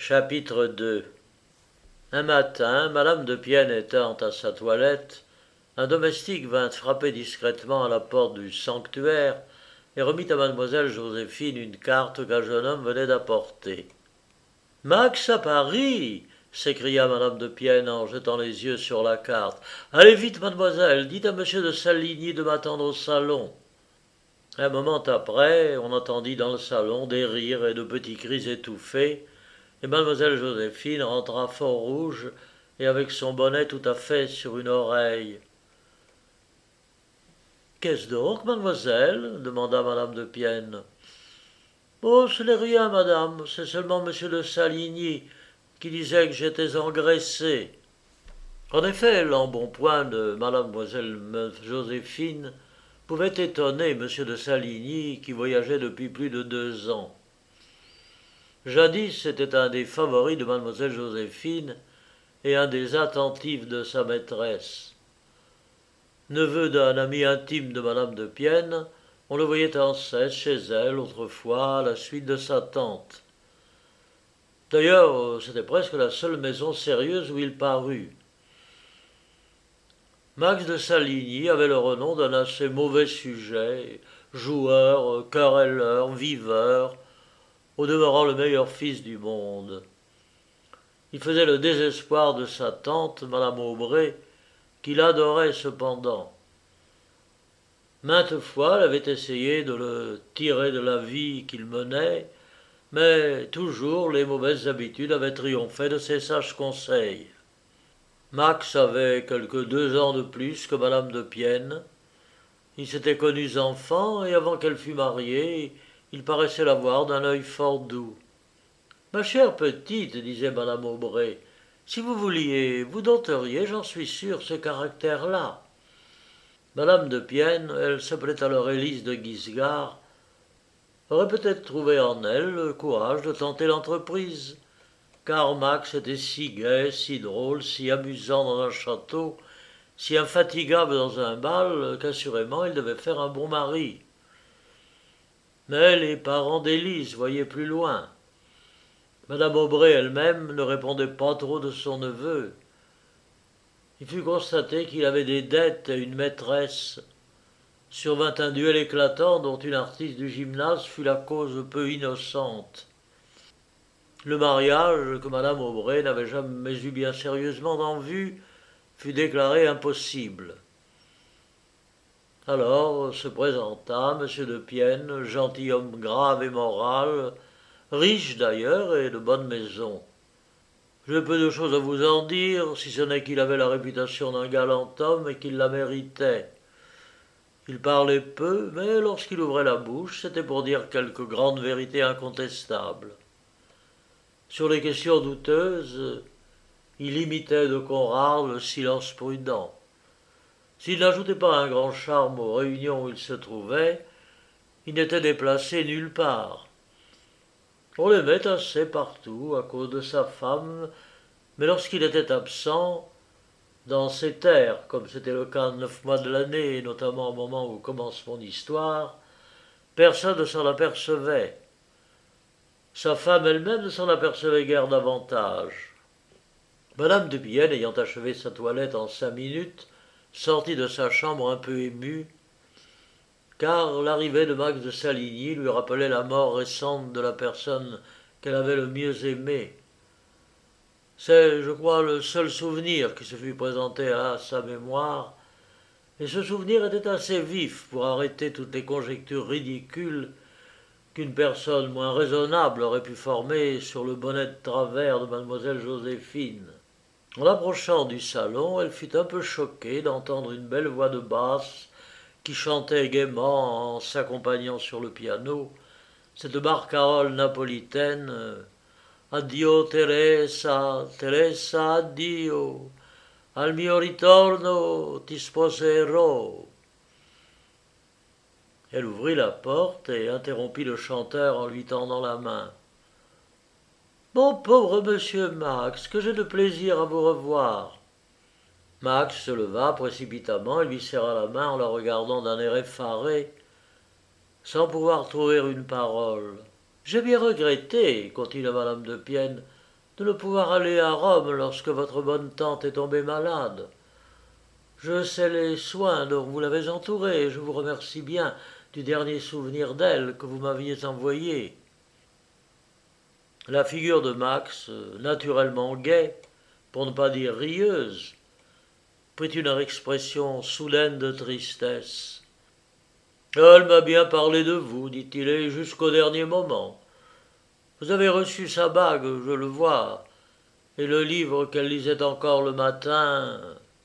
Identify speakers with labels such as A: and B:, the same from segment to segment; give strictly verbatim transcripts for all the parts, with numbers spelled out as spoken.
A: Chapitre deux. Un matin, madame de Pienne étant à sa toilette, un domestique vint frapper discrètement à la porte du sanctuaire et remit à mademoiselle Joséphine une carte qu'un jeune homme venait d'apporter. Max à Paris s'écria madame de Pienne en jetant les yeux sur la carte. Allez vite, mademoiselle, dites à monsieur de Saligny de m'attendre au salon. Un moment après, on entendit dans le salon des rires et de petits cris étouffés, et mademoiselle Joséphine rentra fort rouge et avec son bonnet tout à fait sur une oreille. Qu'est-ce donc, mademoiselle demanda madame de Pienne. Oh, ce n'est rien, madame, c'est seulement monsieur de Saligny qui disait que j'étais engraissée. En effet, l'embonpoint de mademoiselle Joséphine pouvait étonner monsieur de Saligny qui voyageait depuis plus de deux ans. Jadis, c'était un des favoris de mademoiselle Joséphine et un des attentifs de sa maîtresse. Neveu d'un ami intime de madame de Pienne, on le voyait en cesse chez elle autrefois à la suite de sa tante. D'ailleurs, c'était presque la seule maison sérieuse où il parut. Max de Saligny avait le renom d'un assez mauvais sujet, joueur, querelleur, viveur, au demeurant le meilleur fils du monde. Il faisait le désespoir de sa tante, madame Aubray, qu'il adorait cependant. Maintes fois, elle avait essayé de le tirer de la vie qu'il menait, mais toujours les mauvaises habitudes avaient triomphé de ses sages conseils. Max avait quelque deux ans de plus que madame de Pienne. Ils s'étaient connus enfants, et avant qu'elle fût mariée, il paraissait la voir d'un œil fort doux. Ma chère petite, disait madame Aubray, si vous vouliez, vous dompteriez, j'en suis sûre, ce caractère-là. Madame de Pienne, elle s'appelait alors Élise de Guisgard, aurait peut-être trouvé en elle le courage de tenter l'entreprise, car Max était si gai, si drôle, si amusant dans un château, si infatigable dans un bal, qu'assurément il devait faire un bon mari. Mais les parents d'Élise voyaient plus loin. Madame Aubray elle-même ne répondait pas trop de son neveu. Il fut constaté qu'il avait des dettes et une maîtresse. Survint un duel éclatant dont une artiste du gymnase fut la cause peu innocente. Le mariage, que madame Aubray n'avait jamais eu bien sérieusement en vue, fut déclaré impossible. Alors se présenta M. de Pienne, gentilhomme grave et moral, riche d'ailleurs et de bonne maison. J'ai peu de choses à vous en dire, si ce n'est qu'il avait la réputation d'un galant homme et qu'il la méritait. Il parlait peu, mais lorsqu'il ouvrait la bouche, c'était pour dire quelque grande vérité incontestable. Sur les questions douteuses, il imitait de Conrad le silence prudent. S'il n'ajoutait pas un grand charme aux réunions où il se trouvait, il n'était déplacé nulle part. On l'aimait assez partout à cause de sa femme, mais lorsqu'il était absent, dans ses terres, comme c'était le cas neuf mois de l'année, et notamment au moment où commence mon histoire, personne ne s'en apercevait. Sa femme elle-même ne s'en apercevait guère davantage. Madame de Pienne, ayant achevé sa toilette en cinq minutes, sortit de sa chambre un peu émue, car l'arrivée de Max de Saligny lui rappelait la mort récente de la personne qu'elle avait le mieux aimée. C'est, je crois, le seul souvenir qui se fût présenté à sa mémoire, et ce souvenir était assez vif pour arrêter toutes les conjectures ridicules qu'une personne moins raisonnable aurait pu former sur le bonnet de travers de mademoiselle Joséphine. En approchant du salon, elle fut un peu choquée d'entendre une belle voix de basse qui chantait gaiement en s'accompagnant sur le piano cette barcarolle napolitaine « Addio Teresa, Teresa, addio, al mio ritorno ti sposerò ». Elle ouvrit la porte et interrompit le chanteur en lui tendant la main. « Mon pauvre monsieur Max, que j'ai de plaisir à vous revoir !» Max se leva précipitamment et lui serra la main en la regardant d'un air effaré, sans pouvoir trouver une parole. « J'ai bien regretté, continua madame de Pienne, de ne pouvoir aller à Rome lorsque votre bonne tante est tombée malade. Je sais les soins dont vous l'avez entourée, et je vous remercie bien du dernier souvenir d'elle que vous m'aviez envoyé. » La figure de Max, naturellement gaie, pour ne pas dire rieuse, prit une expression soudaine de tristesse. « Elle m'a bien parlé de vous, dit-il, et jusqu'au dernier moment. Vous avez reçu sa bague, je le vois, et le livre qu'elle lisait encore le matin. »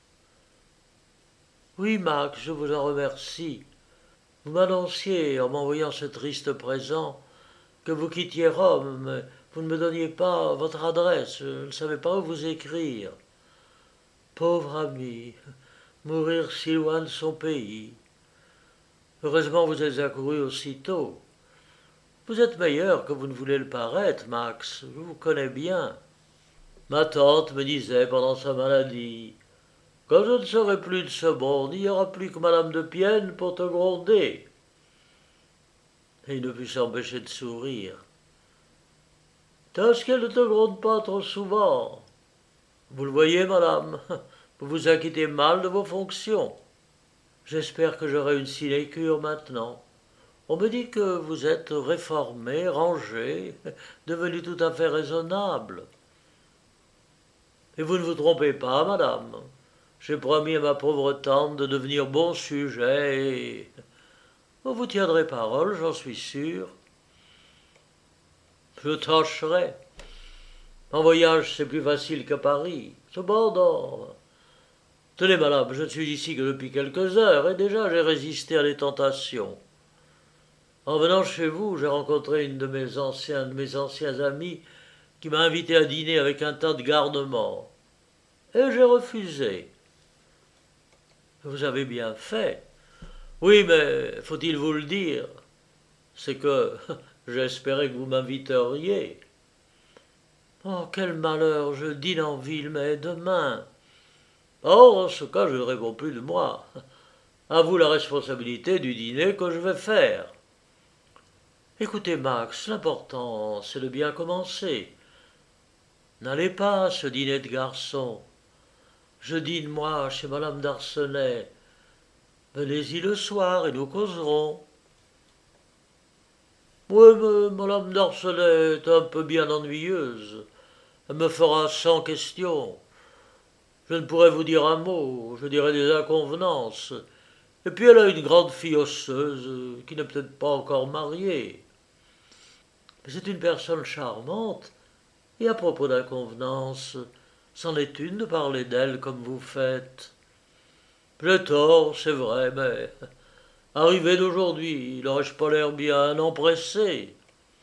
A: « Oui, Max, je vous en remercie. Vous m'annonciez, en m'envoyant ce triste présent, que vous quittiez Rome, mais vous ne me donniez pas votre adresse, je ne savais pas où vous écrire. Pauvre ami, mourir si loin de son pays. Heureusement vous êtes accouru aussitôt. Vous êtes meilleur que vous ne voulez le paraître, Max, je vous connais bien. Ma tante me disait pendant sa maladie, « Quand je ne serai plus de ce monde, il n'y aura plus que Madame de Pienne pour te gronder. » Et il ne put s'empêcher de sourire. « Tâche qu'elle ne te gronde pas trop souvent. Vous le voyez, madame, vous vous acquittez mal de vos fonctions. J'espère que j'aurai une sinécure maintenant. On me dit que vous êtes réformé, rangé, devenu tout à fait raisonnable. Et vous ne vous trompez pas, madame. J'ai promis à ma pauvre tante de devenir bon sujet et... Vous tiendrez parole, j'en suis sûr. Je tâcherai. En voyage, c'est plus facile qu'à Paris. Cependant... Tenez, madame, je ne suis ici que depuis quelques heures, et déjà j'ai résisté à des tentations. En venant chez vous, j'ai rencontré une de mes anciens, de mes anciens amis qui m'a invité à dîner avec un tas de garnements. Et j'ai refusé. Vous avez bien fait. Oui, mais faut-il vous le dire, c'est que j'espérais que vous m'inviteriez. Oh, quel malheur, je dîne en ville, mais demain. Or, en ce cas, je ne réponds plus de moi. À vous la responsabilité du dîner que je vais faire. Écoutez, Max, l'important, c'est de bien commencer. N'allez pas à ce dîner de garçons. Je dîne, moi, chez madame d'Arcenay. Venez-y le soir et nous causerons. Oui, mais madame d'Arcenay est un peu bien ennuyeuse. Elle me fera cent questions. Je ne pourrais vous dire un mot, je dirais des inconvenances. Et puis elle a une grande fille osseuse qui n'est peut-être pas encore mariée. Mais c'est une personne charmante, et à propos d'inconvenances, c'en est une de parler d'elle comme vous faites. J'ai tort, c'est vrai, mais arrivé d'aujourd'hui, n'aurais-je pas l'air bien empressé?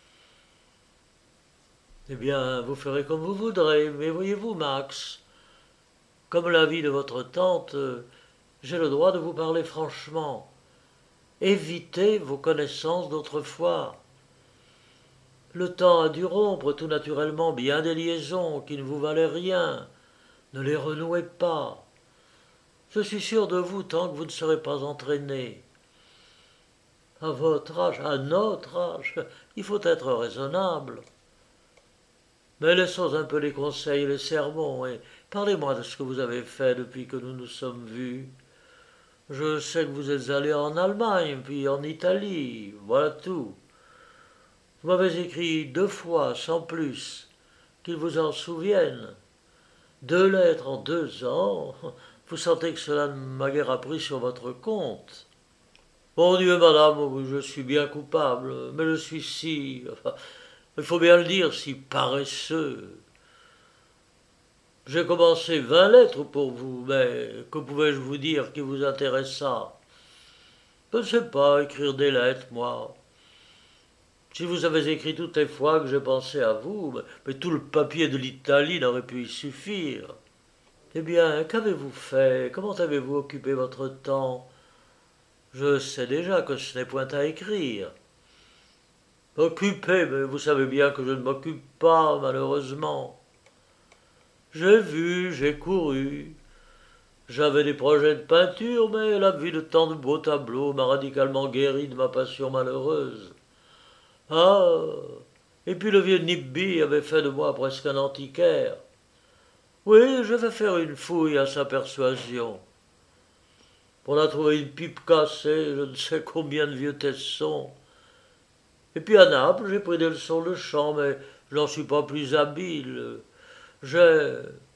A: Eh bien, vous ferez comme vous voudrez, mais voyez-vous, Max, comme la vie de votre tante, j'ai le droit de vous parler franchement. Évitez vos connaissances d'autrefois. Le temps a dû rompre tout naturellement bien des liaisons qui ne vous valaient rien. Ne les renouez pas. Je suis sûr de vous tant que vous ne serez pas entraîné. À votre âge, à notre âge, il faut être raisonnable. Mais laissons un peu les conseils et les sermons, et parlez-moi de ce que vous avez fait depuis que nous nous sommes vus. Je sais que vous êtes allé en Allemagne, puis en Italie, voilà tout. Vous m'avez écrit deux fois, sans plus, qu'il vous en souvienne. Deux lettres en deux ans, vous sentez que cela ne m'a guère appris sur votre compte. Mon Dieu, madame, je suis bien coupable, mais je suis si, enfin, il faut bien le dire, si paresseux. J'ai commencé vingt lettres pour vous, mais que pouvais-je vous dire qui vous intéressât? Je ne sais pas écrire des lettres, moi. Si vous avez écrit toutes les fois que j'ai pensé à vous, mais tout le papier de l'Italie n'aurait pu y suffire. Eh bien, qu'avez-vous fait? Comment avez-vous occupé votre temps? Je sais déjà que ce n'est point à écrire. Occupé, mais vous savez bien que je ne m'occupe pas, malheureusement. J'ai vu, j'ai couru. J'avais des projets de peinture, mais la vue de tant de beaux tableaux m'a radicalement guéri de ma passion malheureuse. Ah, Et puis le vieux Nibby avait fait de moi presque un antiquaire. Oui, je vais faire une fouille à sa persuasion. On a trouvé une pipe cassée, je ne sais combien de vieux tessons. Et puis à Naples, j'ai pris des leçons de chant, mais je n'en suis pas plus habile. J'ai...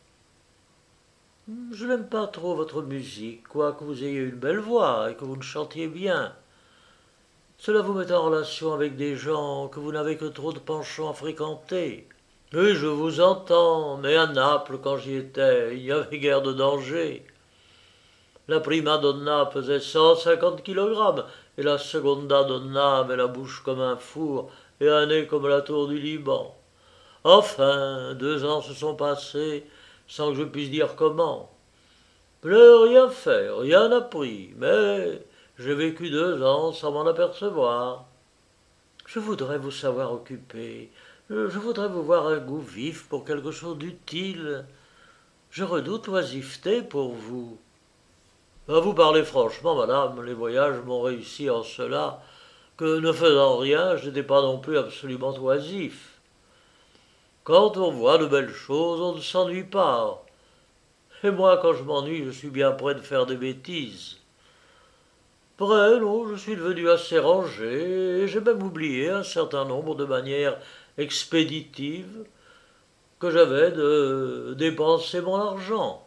A: Je n'aime pas trop votre musique, quoique vous ayez une belle voix et que vous ne chantiez bien. Cela vous met en relation avec des gens que vous n'avez que trop de penchant à fréquenter. Oui, je vous entends, mais à Naples, quand j'y étais, il n'y avait guère de danger. La prima donna pesait cent cinquante kilogrammes, et la seconda donna avait la bouche comme un four et un nez comme la tour du Liban. Enfin, deux ans se sont passés sans que je puisse dire comment. Je n'ai rien fait, rien appris, mais j'ai vécu deux ans sans m'en apercevoir. Je voudrais vous savoir occupé, je, je voudrais vous voir un goût vif pour quelque chose d'utile. Je redoute l'oisiveté pour vous. À vous parler franchement, madame, les voyages m'ont réussi en cela que, ne faisant rien, je n'étais pas non plus absolument oisif. Quand on voit de belles choses, on ne s'ennuie pas. Et moi, quand je m'ennuie, je suis bien près de faire des bêtises. Vrai, non, je suis devenu assez rangé, et j'ai même oublié un certain nombre de manières expéditives que j'avais de dépenser mon argent.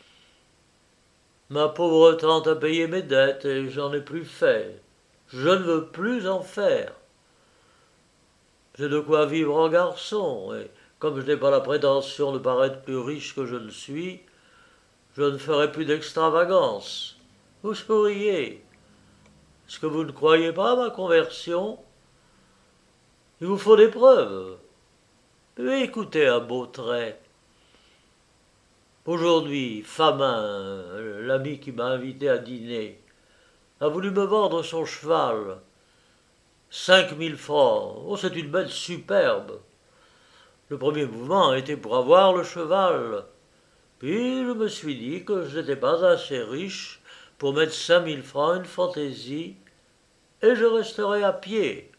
A: Ma pauvre tante a payé mes dettes, et j'en ai plus fait. Je ne veux plus en faire. J'ai de quoi vivre en garçon, et comme je n'ai pas la prétention de paraître plus riche que je ne suis, je ne ferai plus d'extravagance. Vous souriez. Est-ce que vous ne croyez pas à ma conversion? Il vous faut des preuves. Mais écoutez un beau trait. Aujourd'hui, Famin, l'ami qui m'a invité à dîner, a voulu me vendre son cheval. Cinq mille francs. Oh, c'est une bête superbe. Le premier mouvement était pour avoir le cheval. Puis je me suis dit que je n'étais pas assez riche pour mettre cinq mille francs une fantaisie, et je resterai à pied.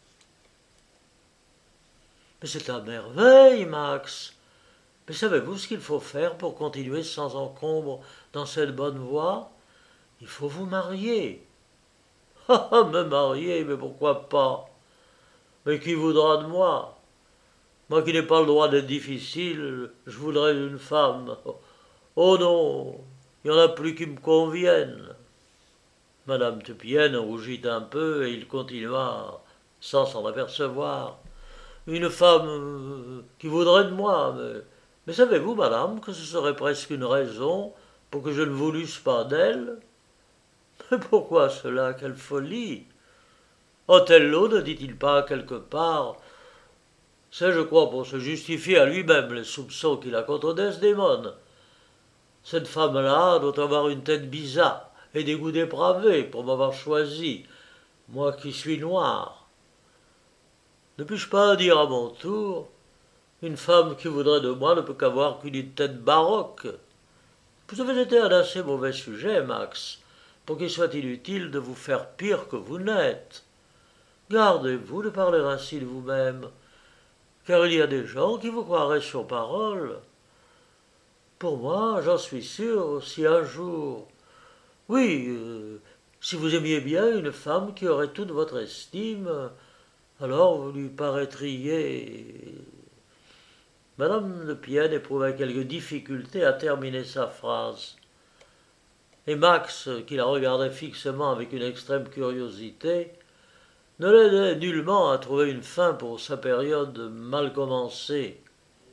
A: Mais c'est à merveille, Max. Mais savez-vous ce qu'il faut faire pour continuer sans encombre dans cette bonne voie? Il faut vous marier. Ah, ah, me marier, mais pourquoi pas? Mais qui voudra de moi? Moi qui n'ai pas le droit d'être difficile, je voudrais une femme. Oh non, il n'y en a plus qui me conviennent. Madame Tupienne rougit un peu et il continua, sans s'en apercevoir. Une femme euh, qui voudrait de moi, mais, mais savez-vous, madame, que ce serait presque une raison pour que je ne voulusse pas d'elle? Mais pourquoi cela? Quelle folie! Othello ne dit-il pas quelque part? C'est, je crois, pour se justifier à lui-même les soupçons qu'il a contre Desdémone. Cette femme-là doit avoir une tête bizarre et des goûts dépravés pour m'avoir choisi, moi qui suis noir. Ne puis-je pas dire à mon tour, une femme qui voudrait de moi ne peut qu'avoir qu'une tête baroque? Vous avez été un assez mauvais sujet, Max, pour qu'il soit inutile de vous faire pire que vous n'êtes. Gardez-vous de parler ainsi de vous-même, car il y a des gens qui vous croiraient sur parole. Pour moi, j'en suis sûr, si un jour... Oui, euh, si vous aimiez bien une femme qui aurait toute votre estime, alors vous lui paraîtriez... Madame de Pienne éprouvait quelque difficulté à terminer sa phrase. Et Max, qui la regardait fixement avec une extrême curiosité, ne l'aidait nullement à trouver une fin pour sa période mal commencée.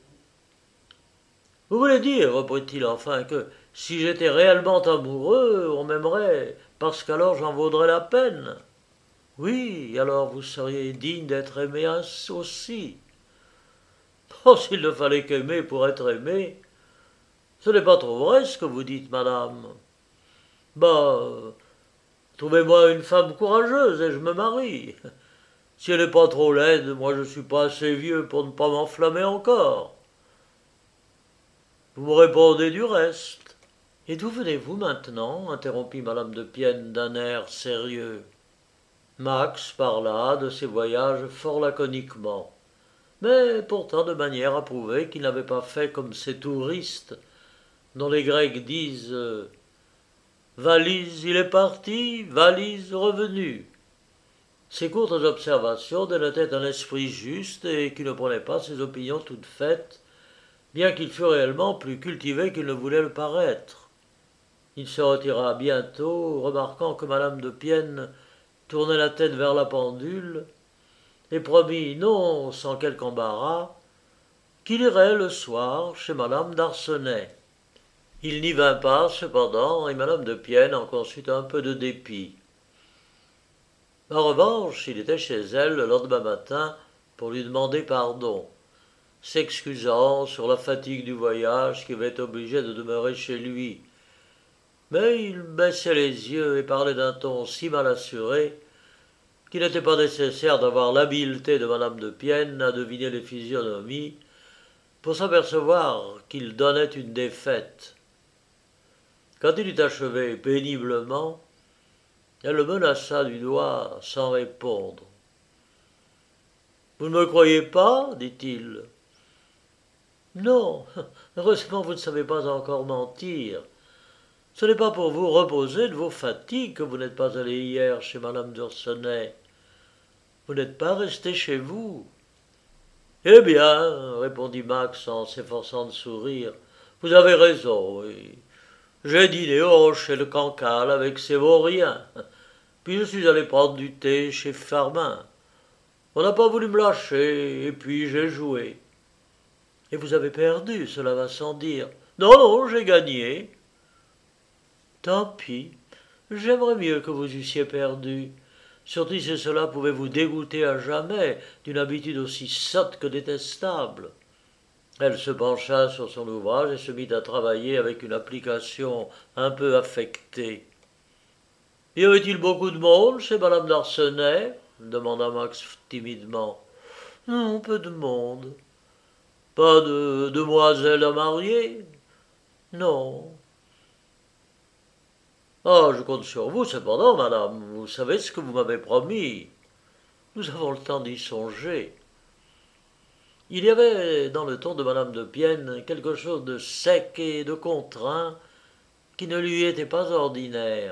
A: Vous voulez dire, reprit-il enfin, que si j'étais réellement amoureux, on m'aimerait, parce qu'alors j'en vaudrais la peine? Oui, alors vous seriez digne d'être aimé aussi. Oh, s'il ne fallait qu'aimer pour être aimé, ce n'est pas trop vrai ce que vous dites, madame. Bah, trouvez-moi une femme courageuse et je me marie. Si elle n'est pas trop laide, moi je ne suis pas assez vieux pour ne pas m'enflammer encore. Vous me répondez du reste. Et d'où venez-vous maintenant? Interrompit madame de Pienne d'un air sérieux. Max parla de ses voyages fort laconiquement. mais pourtant de manière à prouver qu'il n'avait pas fait comme ces touristes dont les Grecs disent euh, valise il est parti, valise revenu. Ces courtes observations dénotaient un esprit juste et qui ne prenait pas ses opinions toutes faites, bien qu'il fût réellement plus cultivé qu'il ne voulait le paraître. Il se retira bientôt, remarquant que madame de Pienne tournait la tête vers la pendule, et promit, non sans quelque embarras, qu'il irait le soir chez madame d'Arcenay. Il n'y vint pas, cependant, et madame de Pienne en conçut un peu de dépit. En revanche, il était chez elle le lendemain matin pour lui demander pardon, s'excusant sur la fatigue du voyage qui avait obligé de demeurer chez lui. Mais il baissait les yeux et parlait d'un ton si mal assuré qu'il n'était pas nécessaire d'avoir l'habileté de madame de Pienne à deviner les physionomies pour s'apercevoir qu'il donnait une défaite. Quand il eut achevé péniblement, elle le menaça du doigt sans répondre. « Vous ne me croyez pas ?» dit-il. « Non, heureusement vous ne savez pas encore mentir. Ce n'est pas pour vous reposer de vos fatigues que vous n'êtes pas allé hier chez madame d'Orsonnet. Vous n'êtes pas resté chez vous. »« Eh bien, répondit Max en s'efforçant de sourire, vous avez raison, oui. J'ai dîné au Rocher de Cancale avec ces vauriens. Puis je suis allé prendre du thé chez Farmin. On n'a pas voulu me lâcher, et puis j'ai joué. »« Et vous avez perdu, cela va sans dire. »« Non, non, j'ai gagné. »« Tant pis, j'aimerais mieux que vous eussiez perdu, surtout si cela pouvait vous dégoûter à jamais d'une habitude aussi sotte que détestable. » Elle se pencha sur son ouvrage et se mit à travailler avec une application un peu affectée. « Y avait-il beaucoup de monde chez madame d'Arcenay ?» demanda Max timidement. « Non, peu de monde. »« Pas de demoiselles à marier ?»« Non. »« Ah, je compte sur vous cependant, madame. Vous savez ce que vous m'avez promis. Nous avons le temps d'y songer. » Il y avait dans le ton de madame de Pienne quelque chose de sec et de contraint qui ne lui était pas ordinaire.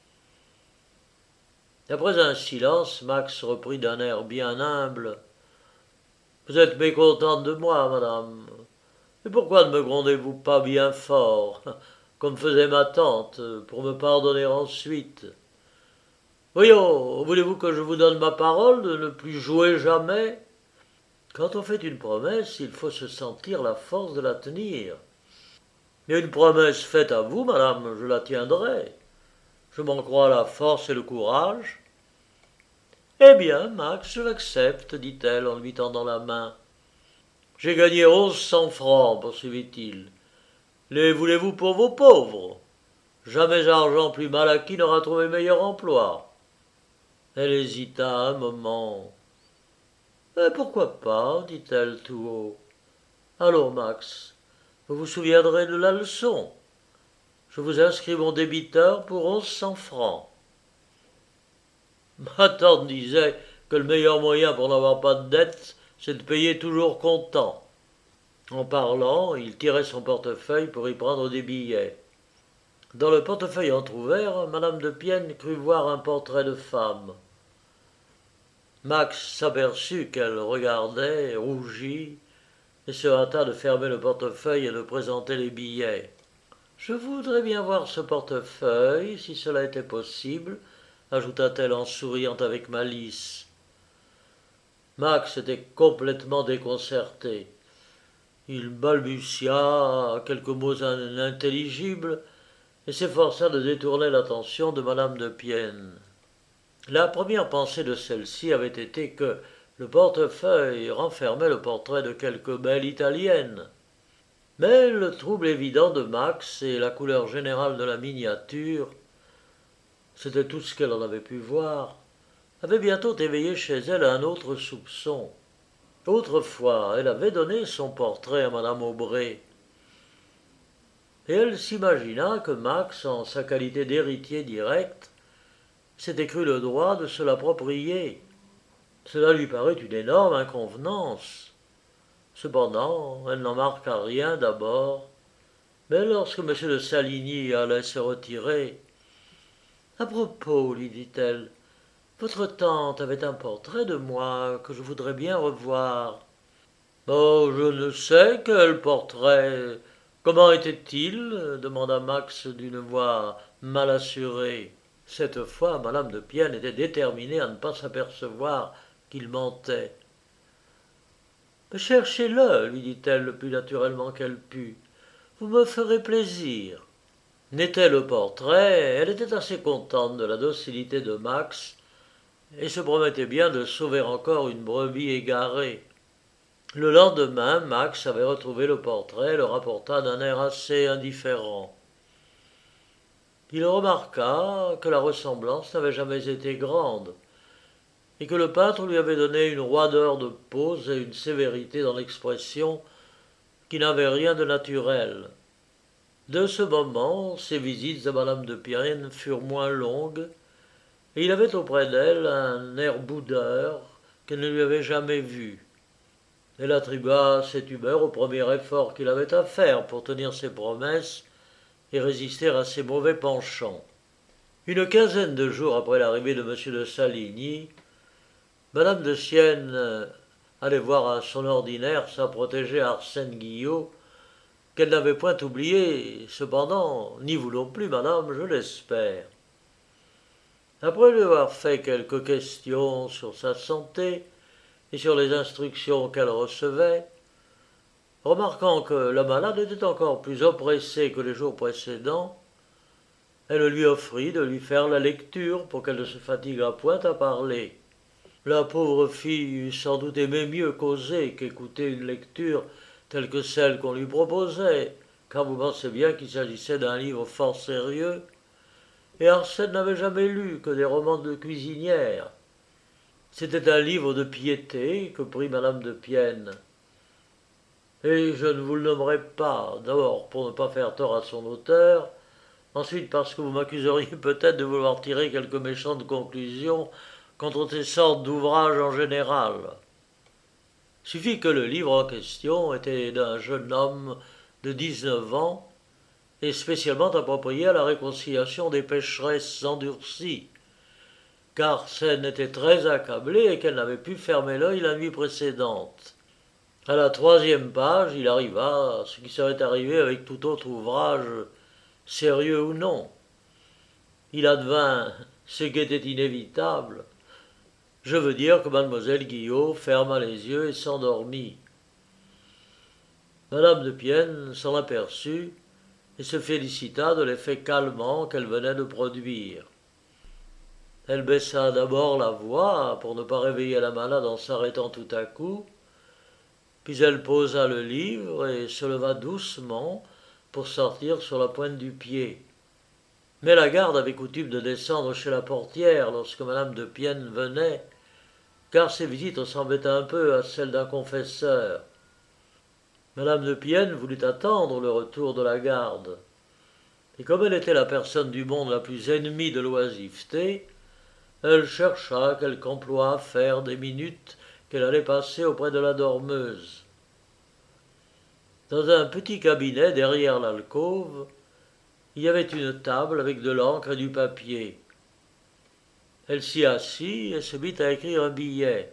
A: Après un silence, Max reprit d'un air bien humble. « Vous êtes mécontente de moi, madame. Et pourquoi ne me grondez-vous pas bien fort, comme faisait ma tante, pour me pardonner ensuite? Voyons, voulez-vous que je vous donne ma parole de ne plus jouer jamais? Quand on fait une promesse, il faut se sentir la force de la tenir. Mais une promesse faite à vous, madame, je la tiendrai. Je m'en crois la force et le courage. »« Eh bien, Max, je l'accepte, dit-elle en lui tendant la main. »« J'ai gagné onze cents francs, poursuivit-il. Les voulez-vous pour vos pauvres? Jamais argent plus mal acquis n'aura trouvé meilleur emploi. » Elle hésita un moment. « Eh, pourquoi pas, dit-elle tout haut. Allons, Max, vous vous souviendrez de la leçon. Je vous inscris mon débiteur pour onze cents francs. » Ma tante disait que le meilleur moyen pour n'avoir pas de dette, c'est de payer toujours comptant. En parlant, il tirait son portefeuille pour y prendre des billets. Dans le portefeuille entr'ouvert, madame de Pienne crut voir un portrait de femme. Max s'aperçut qu'elle regardait, rougit, et se hâta de fermer le portefeuille et de présenter les billets. « Je voudrais bien voir ce portefeuille, si cela était possible, » ajouta-t-elle en souriant avec malice. Max était complètement déconcerté. Il balbutia quelques mots inintelligibles et s'efforça de détourner l'attention de madame de Pienne. La première pensée de celle-ci avait été que le portefeuille renfermait le portrait de quelque belle italienne. Mais le trouble évident de Max et la couleur générale de la miniature, c'était tout ce qu'elle en avait pu voir, avait bientôt éveillé chez elle un autre soupçon. Autrefois, elle avait donné son portrait à madame Aubray. Et elle s'imagina que Max, en sa qualité d'héritier direct, s'était cru le droit de se l'approprier. Cela lui parut une énorme inconvenance. Cependant, elle n'en marqua rien d'abord, mais lorsque M. de Saligny allait se retirer, à propos, lui dit-elle, votre tante avait un portrait de moi que je voudrais bien revoir. Oh, je ne sais quel portrait. Comment était-il demanda Max d'une voix mal assurée. Cette fois, Madame de Pienne était déterminée à ne pas s'apercevoir qu'il mentait. Cherchez-le, lui dit-elle le plus naturellement qu'elle put. Vous me ferez plaisir. N'était le portrait, elle était assez contente de la docilité de Max et se promettait bien de sauver encore une brebis égarée. Le lendemain, Max avait retrouvé le portrait et le rapporta d'un air assez indifférent. Il remarqua que la ressemblance n'avait jamais été grande et que le peintre lui avait donné une roideur de pose et une sévérité dans l'expression qui n'avaient rien de naturel. De ce moment, ses visites à Madame de Pirenne furent moins longues, et il avait auprès d'elle un air boudeur qu'elle ne lui avait jamais vu. Elle attribua cette humeur au premier effort qu'il avait à faire pour tenir ses promesses et résister à ses mauvais penchants. Une quinzaine de jours après l'arrivée de M. de Saligny, Madame de Sienne allait voir à son ordinaire sa protégée Arsène Guillot, qu'elle n'avait point oublié, cependant, ni vous non plus, madame, je l'espère. Après lui avoir fait quelques questions sur sa santé et sur les instructions qu'elle recevait, remarquant que la malade était encore plus oppressée que les jours précédents, elle lui offrit de lui faire la lecture pour qu'elle ne se fatiguât point à parler. La pauvre fille eût sans doute aimé mieux causer qu'écouter une lecture telle que celle qu'on lui proposait, car vous pensez bien qu'il s'agissait d'un livre fort sérieux, et Arsène n'avait jamais lu que des romans de cuisinière. C'était un livre de piété que prit Madame de Pienne. Et je ne vous le nommerai pas, d'abord pour ne pas faire tort à son auteur, ensuite parce que vous m'accuseriez peut-être de vouloir tirer quelque méchante conclusion contre ces sortes d'ouvrages en général. Suffit que le livre en question était d'un jeune homme de dix-neuf ans et spécialement approprié à la réconciliation des pécheresses endurcies, car Arsène était très accablé et qu'elle n'avait pu fermer l'œil la nuit précédente. À la troisième page, il arriva ce qui serait arrivé avec tout autre ouvrage, sérieux ou non. Il advint ce qui était inévitable. Je veux dire que mademoiselle Guillot ferma les yeux et s'endormit. Madame de Pienne s'en aperçut et se félicita de l'effet calmant qu'elle venait de produire. Elle baissa d'abord la voix pour ne pas réveiller la malade en s'arrêtant tout à coup, puis elle posa le livre et se leva doucement pour sortir sur la pointe du pied. Mais la garde avait coutume de descendre chez la portière lorsque Madame de Pienne venait, car ses visites ressemblaient un peu à celles d'un confesseur. Madame de Pienne voulut attendre le retour de la garde, et comme elle était la personne du monde la plus ennemie de l'oisiveté, elle chercha quelque emploi à faire des minutes qu'elle allait passer auprès de la dormeuse. Dans un petit cabinet derrière l'alcôve, il y avait une table avec de l'encre et du papier. Elle s'y assit et se mit à écrire un billet.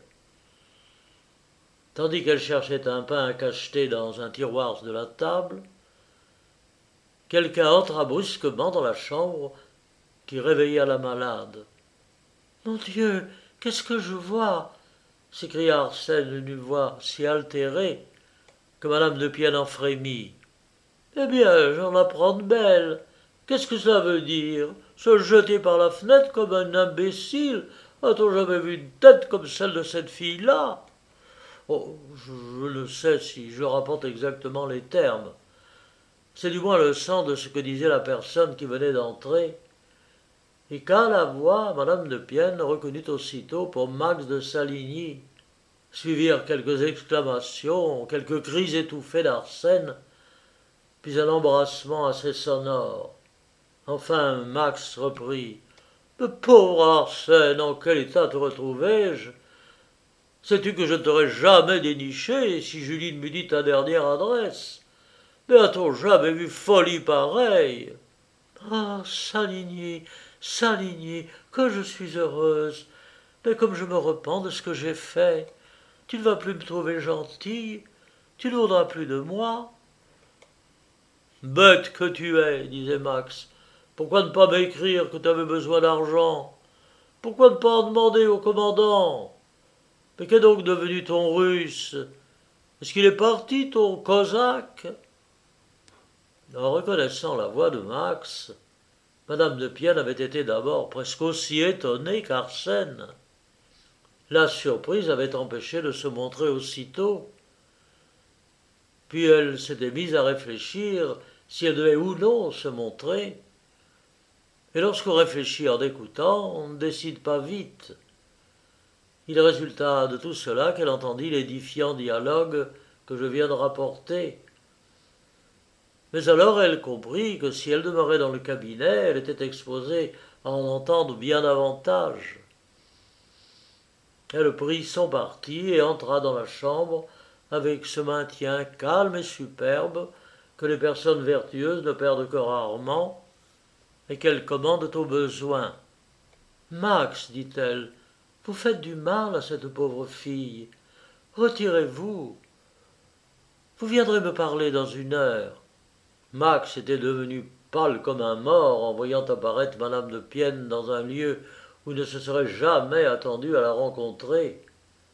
A: Tandis qu'elle cherchait un pain à cacheter dans un tiroir de la table, quelqu'un entra brusquement dans la chambre qui réveilla la malade. « Mon Dieu, qu'est-ce que je vois ?» s'écria Arsène d'une voix si altérée que Madame de Pienne en frémit. « Eh bien, j'en apprends de belles. Qu'est-ce que cela veut dire? Se jeter par la fenêtre comme un imbécile? A-t-on jamais vu une tête comme celle de cette fille-là? Oh, je, je ne sais si je rapporte exactement les termes. C'est du moins le sens de ce que disait la personne qui venait d'entrer, et qu'à la voix, Madame de Pienne reconnut aussitôt pour Max de Saligny. Suivirent quelques exclamations, quelques cris étouffés d'Arsène, puis un embrassement assez sonore. Enfin, Max reprit. « Mais pauvre Arsène, en quel état te retrouvais-je » Sais-tu que je ne t'aurais jamais déniché si Julie me dit ta dernière adresse? Mais a-t-on jamais vu folie pareille? Ah, Saligny, Saligny, que je suis heureuse. Mais comme je me repens de ce que j'ai fait, tu ne vas plus me trouver gentille, tu ne voudras plus de moi. Bête que tu es, disait Max. Pourquoi ne pas m'écrire que tu avais besoin d'argent? Pourquoi ne pas en demander au commandant? Mais qu'est donc devenu ton russe? Est-ce qu'il est parti, ton cosaque? En reconnaissant la voix de Max, madame de Pienne avait été d'abord presque aussi étonnée qu'Arsène. La surprise avait empêché de se montrer aussitôt. Puis elle s'était mise à réfléchir si elle devait ou non se montrer. Et lorsqu'on réfléchit en écoutant, on ne décide pas vite. Il résulta de tout cela qu'elle entendit l'édifiant dialogue que je viens de rapporter. Mais alors elle comprit que si elle demeurait dans le cabinet, elle était exposée à en entendre bien davantage. Elle prit son parti et entra dans la chambre avec ce maintien calme et superbe que les personnes vertueuses ne perdent que rarement et qu'elles commandent au besoin. « Max, dit-elle, vous faites du mal à cette pauvre fille. Retirez-vous. Vous viendrez me parler dans une heure. » Max était devenu pâle comme un mort en voyant apparaître madame de Pienne dans un lieu où il ne se serait jamais attendu à la rencontrer.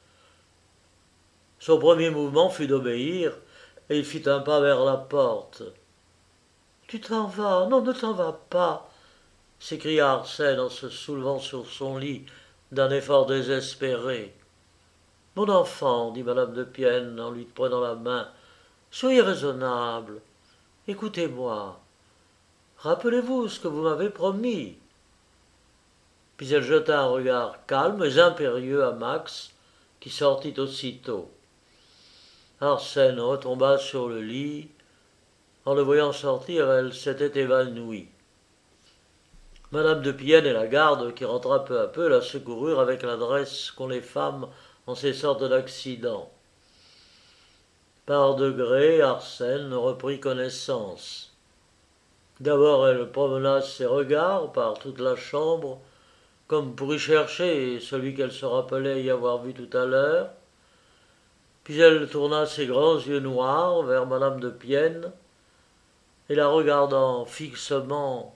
A: Son premier mouvement fut d'obéir, et il fit un pas vers la porte. « Tu t'en vas? Non, ne t'en vas pas !» s'écria Arsène en se soulevant sur son lit d'un effort désespéré. « Mon enfant, dit madame de Pienne en lui prenant la main, soyez raisonnable. Écoutez-moi. Rappelez-vous ce que vous m'avez promis. » Puis elle jeta un regard calme et impérieux à Max, qui sortit aussitôt. Arsène retomba sur le lit. En le voyant sortir, elle s'était évanouie. Madame de Pienne et la garde, qui rentra peu à peu, la secoururent avec l'adresse qu'ont les femmes en ces sortes d'accidents. Par degrés, Arsène reprit connaissance. D'abord, elle promena ses regards par toute la chambre, comme pour y chercher celui qu'elle se rappelait y avoir vu tout à l'heure. Puis elle tourna ses grands yeux noirs vers madame de Pienne, et la regardant fixement.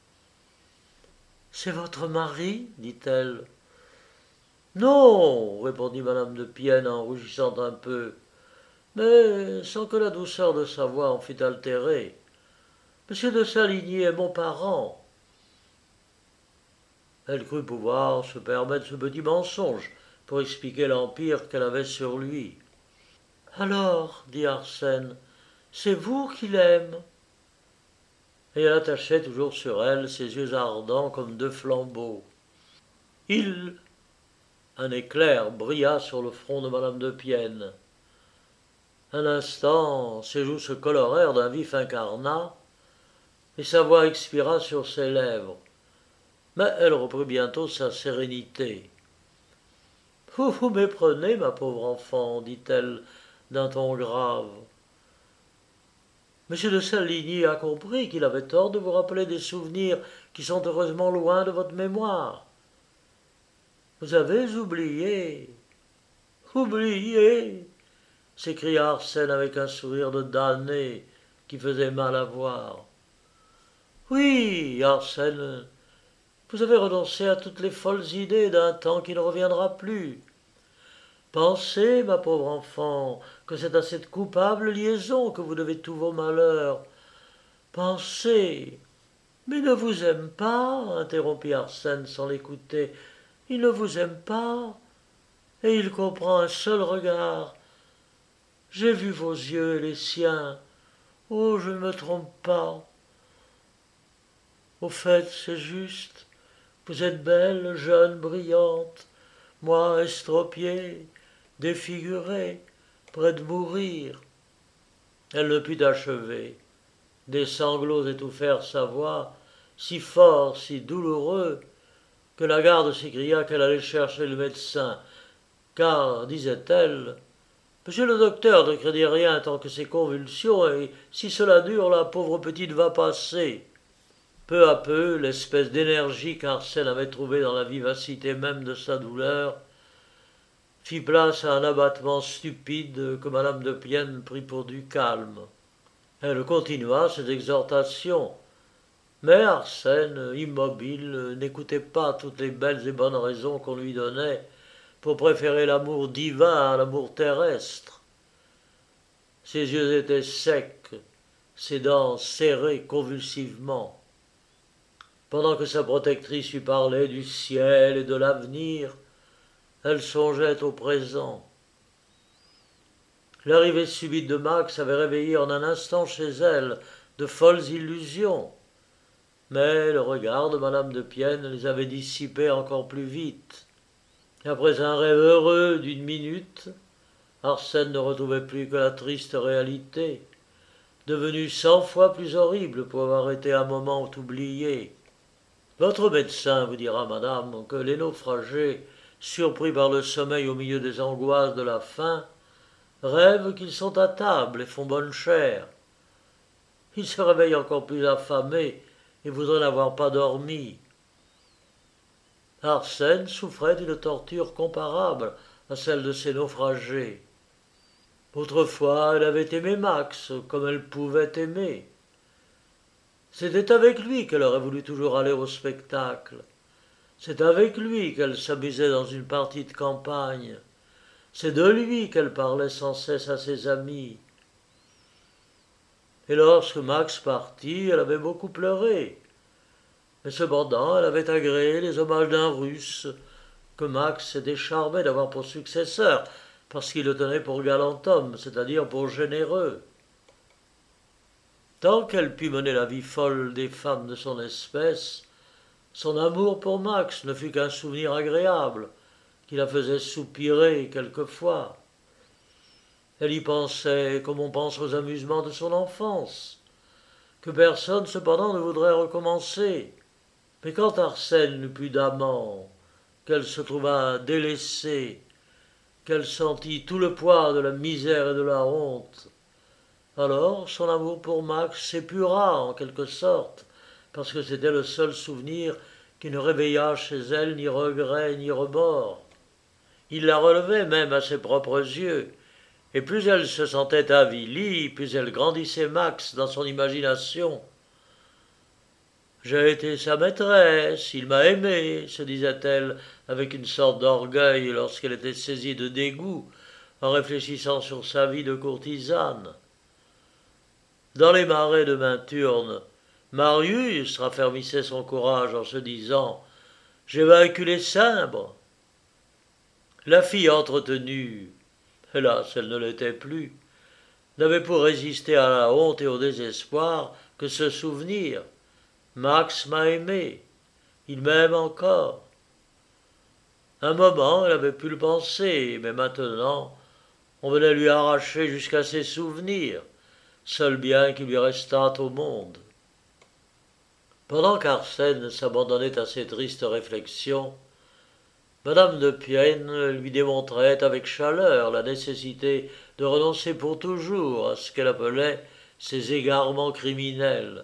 A: « C'est votre mari ?» dit-elle. « Non, répondit madame de Pienne en rougissant un peu, mais sans que la douceur de sa voix en fût altérée. Monsieur de Saligny est mon parent. » Elle crut pouvoir se permettre ce petit mensonge pour expliquer l'empire qu'elle avait sur lui. « Alors, dit Arsène, c'est vous qu'il aime ?» Et elle attachait toujours sur elle ses yeux ardents comme deux flambeaux. « Il » Un éclair brilla sur le front de madame de Pienne. Un instant, ses joues se colorèrent d'un vif incarnat, et sa voix expira sur ses lèvres. Mais elle reprit bientôt sa sérénité. « Vous vous méprenez, ma pauvre enfant, dit-elle d'un ton grave. Monsieur de Saligny a compris qu'il avait tort de vous rappeler des souvenirs qui sont heureusement loin de votre mémoire. Vous avez oublié. Oublié, s'écria Arsène avec un sourire de damné qui faisait mal à voir. Oui, Arsène, vous avez renoncé à toutes les folles idées d'un temps qui ne reviendra plus. Pensez, ma pauvre enfant, que c'est à cette coupable liaison que vous devez tous vos malheurs. Pensez. Mais il ne vous aime pas, interrompit Arsène sans l'écouter. Il ne vous aime pas, et il comprend un seul regard. J'ai vu vos yeux et les siens. Oh, je ne me trompe pas. Au fait, c'est juste. Vous êtes belle, jeune, brillante. Moi, estropié, défiguré, près de mourir. Elle ne put achever. Des sanglots étouffèrent sa voix, si forts, si douloureux, que la garde s'écria qu'elle allait chercher le médecin. car, disait-elle, monsieur le docteur ne craignez rien tant que ces convulsions, et si cela dure, la pauvre petite va passer. Peu à peu, l'espèce d'énergie qu'Arsène avait trouvée dans la vivacité même de sa douleur fit place à un abattement stupide que madame de Pienne prit pour du calme. Elle continua ses exhortations, mais Arsène, immobile, n'écoutait pas toutes les belles et bonnes raisons qu'on lui donnait pour préférer l'amour divin à l'amour terrestre. Ses yeux étaient secs, ses dents serrées convulsivement. Pendant que sa protectrice lui parlait du ciel et de l'avenir, elle songeait au présent. L'arrivée subite de Max avait réveillé en un instant chez elle de folles illusions, mais le regard de madame de Pienne les avait dissipées encore plus vite. Après un rêve heureux d'une minute, Arsène ne retrouvait plus que la triste réalité, devenue cent fois plus horrible pour avoir été un moment oublié. Votre médecin vous dira, madame, que les naufragés, surpris par le sommeil au milieu des angoisses de la faim, rêvent qu'ils sont à table et font bonne chère. Ils se réveillent encore plus affamés et voudraient n'avoir pas dormi. Arsène souffrait d'une torture comparable à celle de ces naufragés. Autrefois, elle avait aimé Max comme elle pouvait aimer. C'était avec lui qu'elle aurait voulu toujours aller au spectacle. C'est avec lui qu'elle s'amusait dans une partie de campagne. C'est de lui qu'elle parlait sans cesse à ses amis. Et lorsque Max partit, elle avait beaucoup pleuré. Mais cependant, elle avait agréé les hommages d'un Russe, que Max s'était charmé d'avoir pour successeur, parce qu'il le tenait pour galant homme, c'est-à-dire pour généreux. Tant qu'elle put mener la vie folle des femmes de son espèce, son amour pour Max ne fut qu'un souvenir agréable, qui la faisait soupirer quelquefois. Elle y pensait comme on pense aux amusements de son enfance, que personne cependant ne voudrait recommencer. Mais quand Arsène n'eut plus d'amant, qu'elle se trouva délaissée, qu'elle sentit tout le poids de la misère et de la honte, alors son amour pour Max s'épura en quelque sorte, parce que c'était le seul souvenir qui ne réveilla chez elle ni regret ni remords. Il la relevait même à ses propres yeux, et plus elle se sentait avilie, plus elle grandissait Max dans son imagination. J'ai été sa maîtresse, il m'a aimée, se disait-elle avec une sorte d'orgueil lorsqu'elle était saisie de dégoût en réfléchissant sur sa vie de courtisane. Dans les marais de Minturne, Marius raffermissait son courage en se disant « J'ai vaincu les Cimbres ». La fille entretenue, hélas elle ne l'était plus, n'avait pour résister à la honte et au désespoir que ce souvenir. Max m'a aimé, il m'aime encore. Un moment elle avait pu le penser, mais maintenant on venait lui arracher jusqu'à ses souvenirs, seul bien qui lui restât au monde. Pendant qu'Arsène s'abandonnait à ces tristes réflexions, madame de Pienne lui démontrait avec chaleur la nécessité de renoncer pour toujours à ce qu'elle appelait ses égarements criminels.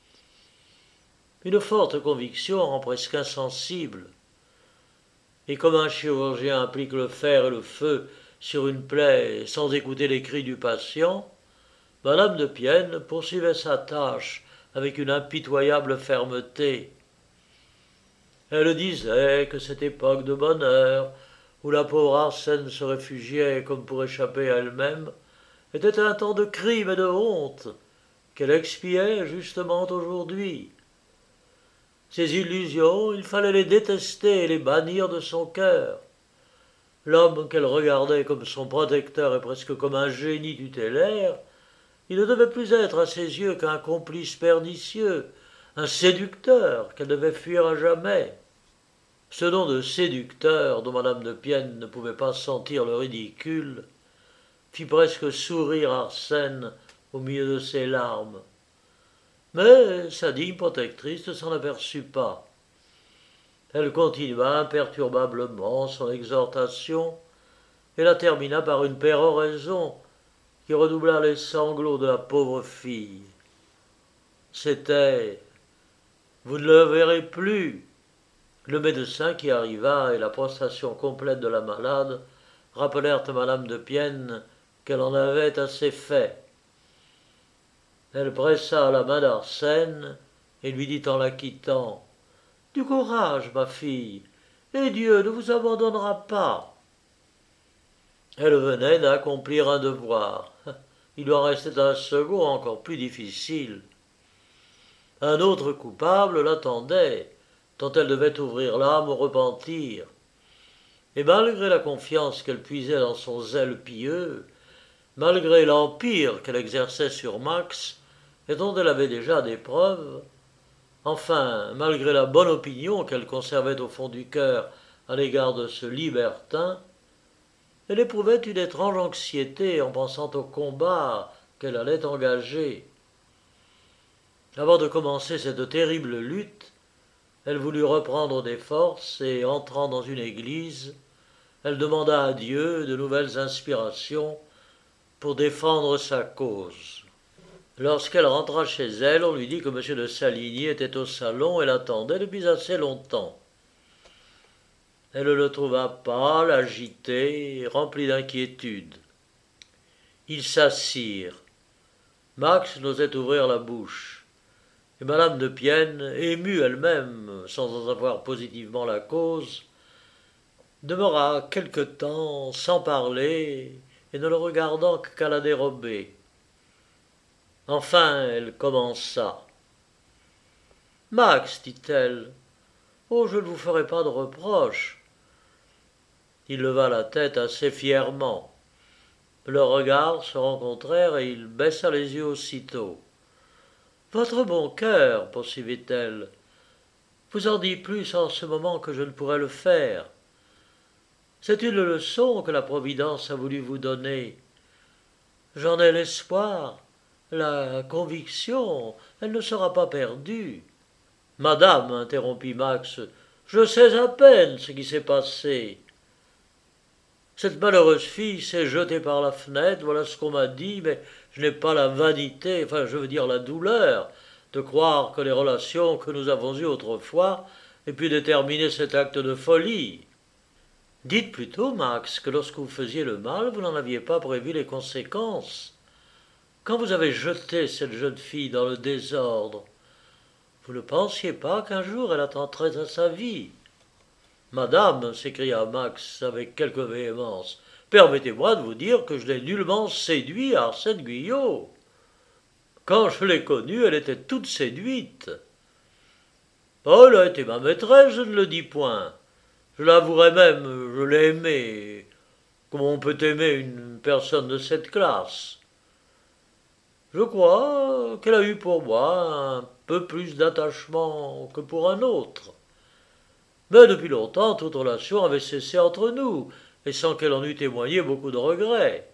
A: Une forte conviction rend presque insensible, et comme un chirurgien applique le fer et le feu sur une plaie sans écouter les cris du patient, madame de Pienne poursuivait sa tâche avec une impitoyable fermeté. Elle disait que cette époque de bonheur, où la pauvre Arsène se réfugiait comme pour échapper à elle-même, était un temps de crime et de honte, qu'elle expiait justement aujourd'hui. Ces illusions, il fallait les détester et les bannir de son cœur. L'homme qu'elle regardait comme son protecteur et presque comme un génie tutélaire, il ne devait plus être à ses yeux qu'un complice pernicieux, un séducteur qu'elle devait fuir à jamais. Ce nom de séducteur, dont madame de Pienne ne pouvait pas sentir le ridicule, fit presque sourire Arsène au milieu de ses larmes. Mais sa digne protectrice ne s'en aperçut pas. Elle continua imperturbablement son exhortation, et la termina par une péroraison qui redoubla les sanglots de la pauvre fille. C'était « Vous ne le verrez plus ». Le médecin qui arriva et la prostration complète de la malade rappelèrent à madame de Pienne qu'elle en avait assez fait. Elle pressa la main d'Arsène et lui dit en la quittant « Du courage, ma fille, et Dieu ne vous abandonnera pas. » Elle venait d'accomplir un devoir. Il lui en restait un second encore plus difficile. Un autre coupable l'attendait, dont elle devait ouvrir l'âme au repentir. Et malgré la confiance qu'elle puisait dans son zèle pieux, malgré l'empire qu'elle exerçait sur Max, et dont elle avait déjà des preuves, enfin, malgré la bonne opinion qu'elle conservait au fond du cœur à l'égard de ce libertin, elle éprouvait une étrange anxiété en pensant au combat qu'elle allait engager. Avant de commencer cette terrible lutte, elle voulut reprendre des forces et, entrant dans une église, elle demanda à Dieu de nouvelles inspirations pour défendre sa cause. Lorsqu'elle rentra chez elle, on lui dit que M. de Saligny était au salon et l'attendait depuis assez longtemps. Elle le trouva pâle, agité, rempli d'inquiétude. Ils s'assirent. Max n'osait ouvrir la bouche. Et madame de Pienne, émue elle-même, sans en savoir positivement la cause, demeura quelque temps sans parler et ne le regardant qu'à la dérobée. Enfin, elle commença. « Max, dit-elle, oh, je ne vous ferai pas de reproches. » Il leva la tête assez fièrement. Leurs regards se rencontrèrent et il baissa les yeux aussitôt. « Votre bon cœur, poursuivit-elle, vous en dit plus en ce moment que je ne pourrais le faire. C'est une leçon que la Providence a voulu vous donner. J'en ai l'espoir, la conviction, elle ne sera pas perdue. » « Madame, interrompit Max, je sais à peine ce qui s'est passé. Cette malheureuse fille s'est jetée par la fenêtre, voilà ce qu'on m'a dit, mais je n'ai pas la vanité, enfin je veux dire la douleur, de croire que les relations que nous avons eues autrefois aient pu déterminer cet acte de folie. Dites plutôt, Max, que lorsque vous faisiez le mal, vous n'en aviez pas prévu les conséquences. Quand vous avez jeté cette jeune fille dans le désordre, vous ne pensiez pas qu'un jour elle attenterait à sa vie. Madame, s'écria Max avec quelque véhémence, permettez-moi de vous dire que je n'ai nullement séduit Arsène Guyot. Quand je l'ai connue, elle était toute séduite. Oh, elle a été ma maîtresse, je ne le dis point. Je l'avouerai même, je l'ai aimée, comme on peut aimer une personne de cette classe. Je crois qu'elle a eu pour moi un peu plus d'attachement que pour un autre. Mais depuis longtemps, toute relation avait cessé entre nous, et sans qu'elle en eût témoigné beaucoup de regrets.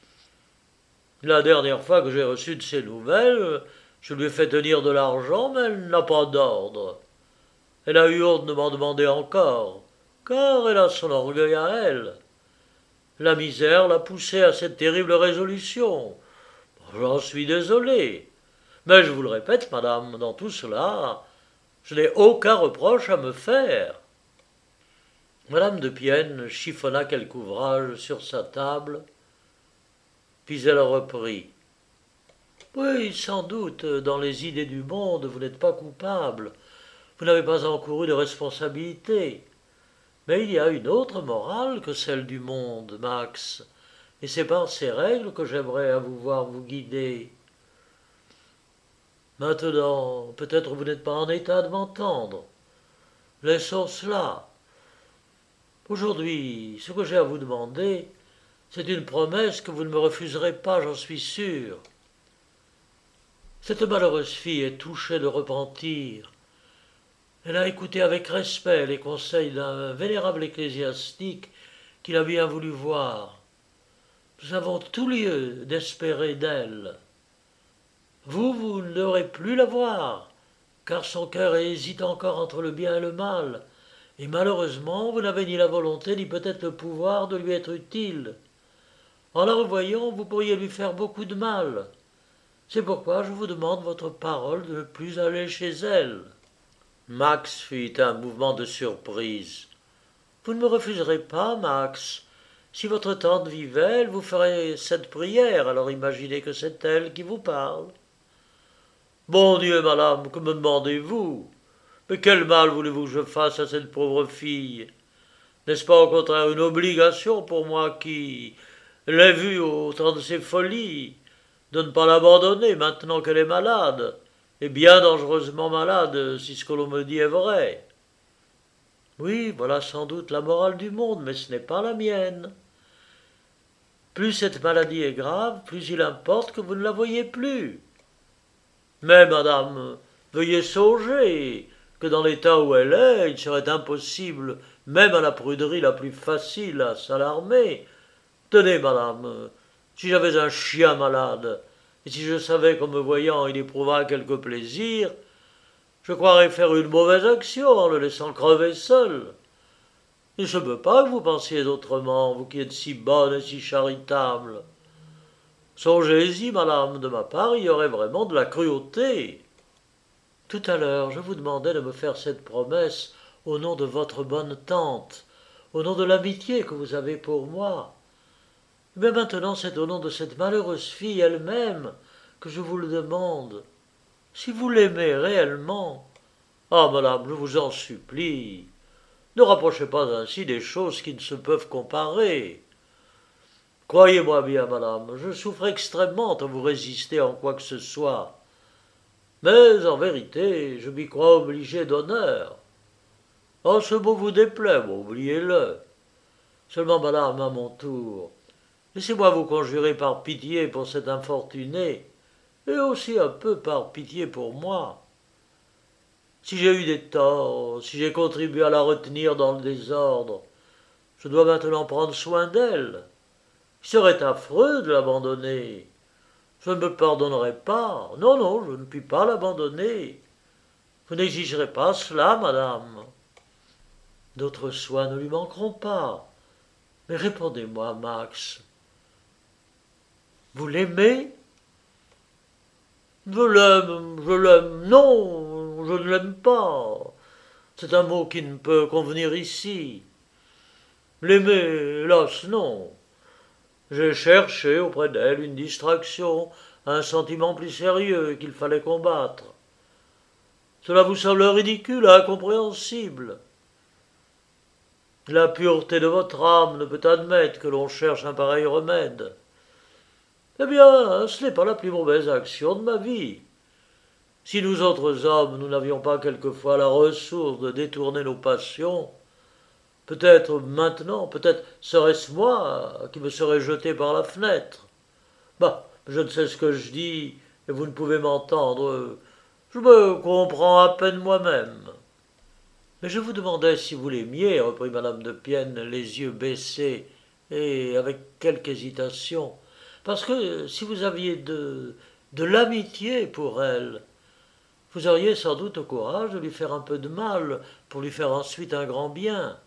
A: La dernière fois que j'ai reçu de ses nouvelles, je lui ai fait tenir de l'argent, mais elle n'a pas d'ordre. Elle a eu honte de m'en demander encore, car elle a son orgueil à elle. La misère l'a poussée à cette terrible résolution. J'en suis désolé. Mais je vous le répète, madame, dans tout cela, je n'ai aucun reproche à me faire. Madame de Pienne chiffonna quelque ouvrage sur sa table, puis elle reprit. Oui, sans doute, dans les idées du monde, vous n'êtes pas coupable. Vous n'avez pas encouru de responsabilité. Mais il y a une autre morale que celle du monde, Max, et c'est par ces règles que j'aimerais à vous voir vous guider. Maintenant, peut-être vous n'êtes pas en état de m'entendre. Laissons cela. Aujourd'hui, ce que j'ai à vous demander, c'est une promesse que vous ne me refuserez pas, j'en suis sûr. Cette malheureuse fille est touchée de repentir. Elle a écouté avec respect les conseils d'un vénérable ecclésiastique qu'il a bien voulu voir. Nous avons tout lieu d'espérer d'elle. Vous, vous n'aurez plus la voir, car son cœur hésite encore entre le bien et le mal, Et malheureusement, vous n'avez ni la volonté ni peut-être le pouvoir de lui être utile. En la revoyant, vous pourriez lui faire beaucoup de mal. C'est pourquoi je vous demande votre parole de ne plus aller chez elle. » Max fit un mouvement de surprise. « Vous ne me refuserez pas, Max. Si votre tante vivait, elle vous ferait cette prière, alors imaginez que c'est elle qui vous parle. »« Bon Dieu, madame, que me demandez-vous? Mais quel mal voulez-vous que je fasse à cette pauvre fille? N'est-ce pas au contraire une obligation pour moi qui l'ai vue au temps de ses folies, de ne pas l'abandonner maintenant qu'elle est malade, et bien dangereusement malade, si ce que l'on me dit est vrai? Oui, voilà sans doute la morale du monde, mais ce n'est pas la mienne. Plus cette maladie est grave, plus il importe que vous ne la voyiez plus. Mais, madame, veuillez songer que dans l'état où elle est, il serait impossible, même à la pruderie la plus facile, à s'alarmer. Tenez, madame, si j'avais un chien malade, et si je savais qu'en me voyant il éprouvera quelque plaisir, je croirais faire une mauvaise action en le laissant crever seul. Il ne se peut pas que vous pensiez autrement, vous qui êtes si bonne et si charitable. Songez-y, madame, de ma part, il y aurait vraiment de la cruauté. Tout à l'heure, je vous demandais de me faire cette promesse au nom de votre bonne tante, au nom de l'amitié que vous avez pour moi. Mais maintenant, c'est au nom de cette malheureuse fille elle-même que je vous le demande. Si vous l'aimez réellement, ah, madame, je vous en supplie, ne rapprochez pas ainsi des choses qui ne se peuvent comparer. Croyez-moi bien, madame, je souffre extrêmement à vous résister en quoi que ce soit. Mais, en vérité, je m'y crois obligé d'honneur. Oh, ce mot vous déplaît, bon, oubliez-le. Seulement, madame, à mon tour, laissez-moi vous conjurer par pitié pour cet infortuné, et aussi un peu par pitié pour moi. Si j'ai eu des torts, si j'ai contribué à la retenir dans le désordre, je dois maintenant prendre soin d'elle. Il serait affreux de l'abandonner. Je ne me pardonnerai pas. Non, non, je ne puis pas l'abandonner. Vous n'exigerez pas cela, madame. D'autres soins ne lui manqueront pas. Mais répondez-moi, Max. Vous l'aimez? Je l'aime, je l'aime. Non, je ne l'aime pas. C'est un mot qui ne peut convenir ici. L'aimer, hélas, non. J'ai cherché auprès d'elle une distraction, un sentiment plus sérieux qu'il fallait combattre. Cela vous semble ridicule, incompréhensible. La pureté de votre âme ne peut admettre que l'on cherche un pareil remède. Eh bien, ce n'est pas la plus mauvaise action de ma vie. Si nous autres hommes, nous n'avions pas quelquefois la ressource de détourner nos passions, peut-être maintenant, peut-être serait-ce moi qui me serais jeté par la fenêtre. Bah, je ne sais ce que je dis, et vous ne pouvez m'entendre. Je me comprends à peine moi-même. Mais je vous demandais si vous l'aimiez, reprit madame de Pienne, les yeux baissés, et avec quelque hésitation, parce que si vous aviez de, de l'amitié pour elle, vous auriez sans doute au courage de lui faire un peu de mal, pour lui faire ensuite un grand bien.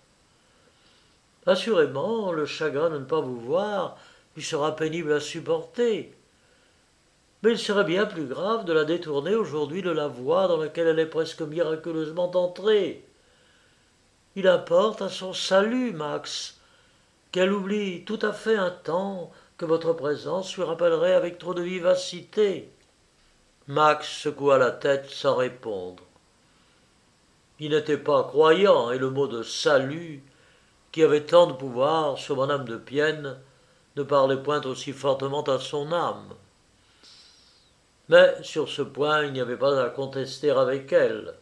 A: Assurément, le chagrin de ne pas vous voir lui sera pénible à supporter. Mais il serait bien plus grave de la détourner aujourd'hui de la voie dans laquelle elle est presque miraculeusement entrée. Il importe à son salut, Max, qu'elle oublie tout à fait un temps que votre présence lui rappellerait avec trop de vivacité. Max secoua la tête sans répondre. Il n'était pas croyant, et le mot de salut, qui avait tant de pouvoir sur madame de Pienne, ne parlait point aussi fortement à son âme. Mais sur ce point, il n'y avait pas à contester avec elle.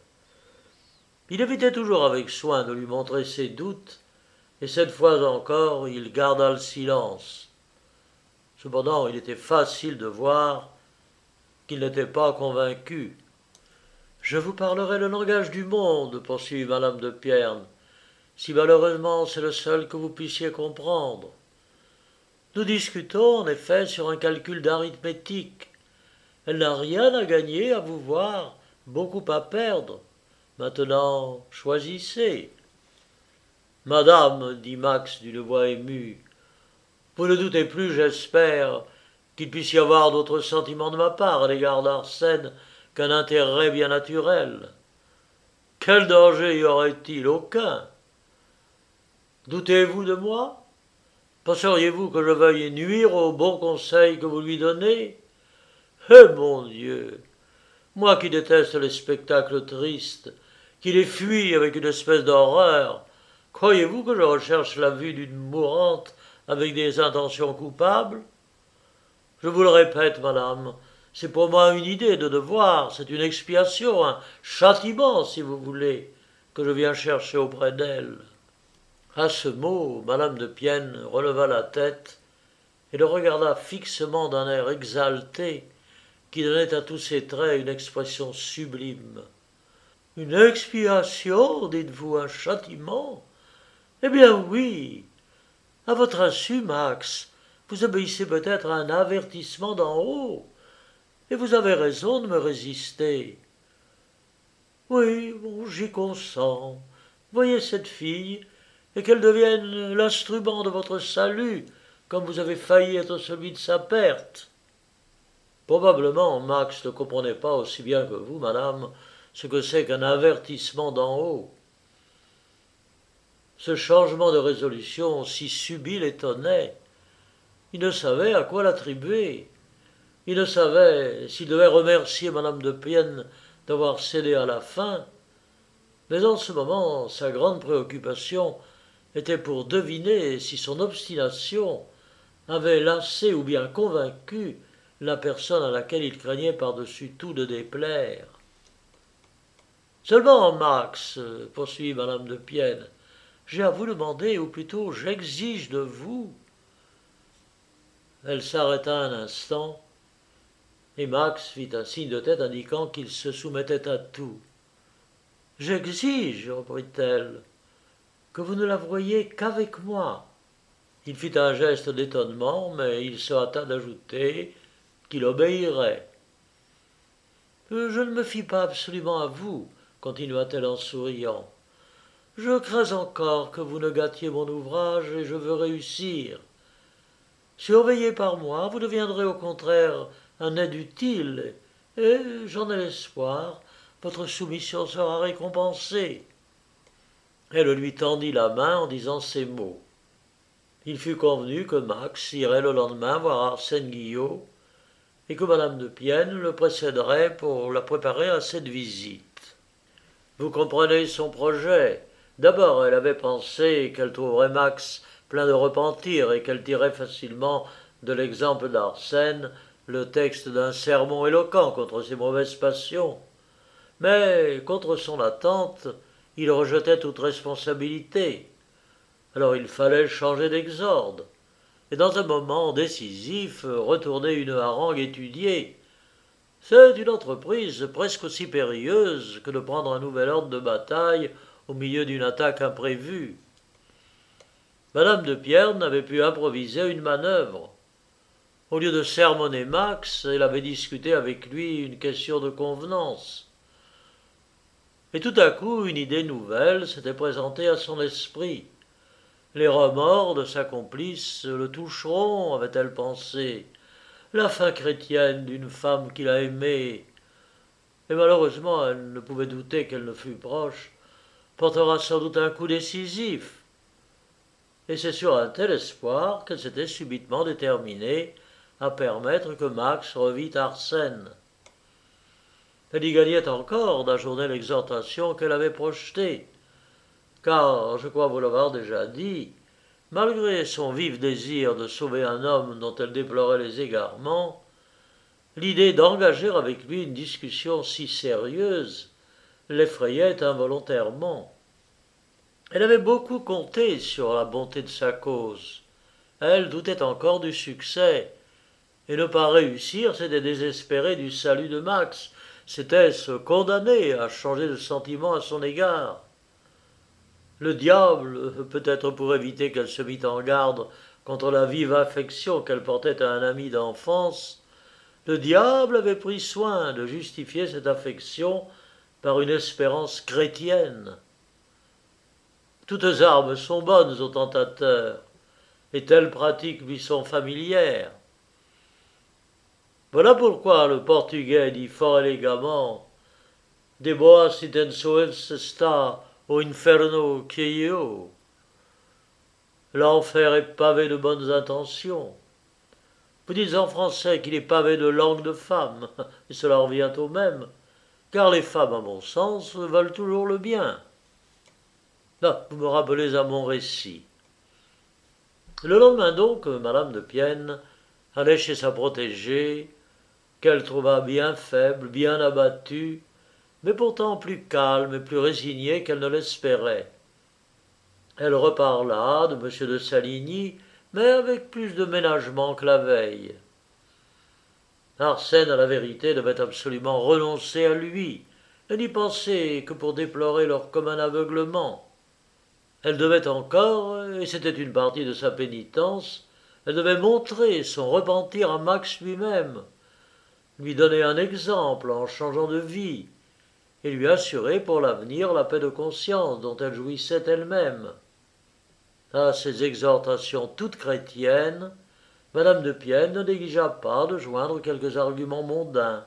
A: Il évitait toujours avec soin de lui montrer ses doutes, et cette fois encore, il garda le silence. Cependant, il était facile de voir qu'il n'était pas convaincu. « Je vous parlerai le langage du monde, poursuivit madame de Pienne, si malheureusement c'est le seul que vous puissiez comprendre. Nous discutons en effet sur un calcul d'arithmétique. Elle n'a rien à gagner à vous voir, beaucoup à perdre. Maintenant, choisissez. » Madame, dit Max d'une voix émue, vous ne doutez plus, j'espère, qu'il puisse y avoir d'autres sentiments de ma part à l'égard d'Arsène qu'un intérêt bien naturel. Quel danger y aurait-il? Aucun. Doutez-vous de moi? Penseriez-vous que je veuille nuire aux bons conseils que vous lui donnez? Eh mon Dieu! Moi qui déteste les spectacles tristes, qui les fuis avec une espèce d'horreur, croyez-vous que je recherche la vue d'une mourante avec des intentions coupables? Je vous le répète, madame, c'est pour moi une idée de devoir, c'est une expiation, un châtiment, si vous voulez, que je viens chercher auprès d'elle. À ce mot, madame de Pienne releva la tête et le regarda fixement d'un air exalté qui donnait à tous ses traits une expression sublime. Une expiation, dites-vous, un châtiment? Eh bien oui. À votre insu, Max, vous obéissez peut-être à un avertissement d'en haut, et vous avez raison de me résister. Oui, bon, j'y consens. Voyez cette fille, et qu'elle devienne l'instrument de votre salut, comme vous avez failli être celui de sa perte. Probablement, Max ne comprenait pas aussi bien que vous, madame, ce que c'est qu'un avertissement d'en haut. Ce changement de résolution si subit l'étonnait. Il ne savait à quoi l'attribuer. Il ne savait s'il devait remercier madame de Pienne d'avoir cédé à la faim, mais en ce moment sa grande préoccupation était pour deviner si son obstination avait lassé ou bien convaincu la personne à laquelle il craignait par-dessus tout de déplaire. Seulement, Max, poursuivit madame de Pienne, j'ai à vous demander, ou plutôt j'exige de vous. Elle s'arrêta un instant, et Max fit un signe de tête indiquant qu'il se soumettait à tout. J'exige, reprit-elle, que vous ne la voyiez qu'avec moi. Il fit un geste d'étonnement, mais il se hâta d'ajouter qu'il obéirait. Je ne me fie pas absolument à vous, continua-t-elle en souriant. Je crains encore que vous ne gâtiez mon ouvrage et je veux réussir. Surveillé par moi, vous deviendrez au contraire un aide utile, et, j'en ai l'espoir, votre soumission sera récompensée. Elle lui tendit la main en disant ces mots. Il fut convenu que Max irait le lendemain voir Arsène Guillot, et que madame de Pienne le précéderait pour la préparer à cette visite. Vous comprenez son projet. D'abord, elle avait pensé qu'elle trouverait Max plein de repentir et qu'elle tirait facilement de l'exemple d'Arsène le texte d'un sermon éloquent contre ses mauvaises passions. Mais, contre son attente, il rejetait toute responsabilité. Alors il fallait changer d'exorde, et dans un moment décisif, retourner une harangue étudiée. C'est une entreprise presque aussi périlleuse que de prendre un nouvel ordre de bataille au milieu d'une attaque imprévue. Madame de Pienne avait pu improviser une manœuvre. Au lieu de sermonner Max, elle avait discuté avec lui une question de convenance. Et tout à coup, une idée nouvelle s'était présentée à son esprit. Les remords de sa complice le toucheront, avait-elle pensé. La fin chrétienne d'une femme qu'il a aimée, et malheureusement elle ne pouvait douter qu'elle ne fût proche, portera sans doute un coup décisif. Et c'est sur un tel espoir qu'elle s'était subitement déterminée à permettre que Max revît Arsène. Elle y gagnait encore d'ajourner l'exhortation qu'elle avait projetée, car, je crois vous l'avoir déjà dit, malgré son vif désir de sauver un homme dont elle déplorait les égarements, l'idée d'engager avec lui une discussion si sérieuse l'effrayait involontairement. Elle avait beaucoup compté sur la bonté de sa cause. Elle doutait encore du succès, et ne pas réussir, c'était désespérer du salut de Max, c'était se condamner à changer de sentiment à son égard. Le diable, peut-être pour éviter qu'elle se mît en garde contre la vive affection qu'elle portait à un ami d'enfance, le diable avait pris soin de justifier cette affection par une espérance chrétienne. Toutes armes sont bonnes au tentateur, et telles pratiques lui sont familières. Voilà pourquoi le Portugais dit fort élégamment De boas intenções está o inferno cheio. L'enfer est pavé de bonnes intentions. Vous dites en français qu'il est pavé de langue de femme, et cela revient au même, car les femmes, à mon sens, veulent toujours le bien. Là, vous me rappelez à mon récit. Le lendemain donc, Madame de Pienne allait chez sa protégée, qu'elle trouva bien faible, bien abattue, mais pourtant plus calme et plus résignée qu'elle ne l'espérait. Elle reparla de M. de Saligny, mais avec plus de ménagement que la veille. Arsène, à la vérité, devait absolument renoncer à lui, et n'y penser que pour déplorer leur commun aveuglement. Elle devait encore, et c'était une partie de sa pénitence, elle devait montrer son repentir à Max lui-même, lui donner un exemple en changeant de vie, et lui assurer pour l'avenir la paix de conscience dont elle jouissait elle-même. À ces exhortations toutes chrétiennes, Madame de Pienne ne négligea pas de joindre quelques arguments mondains.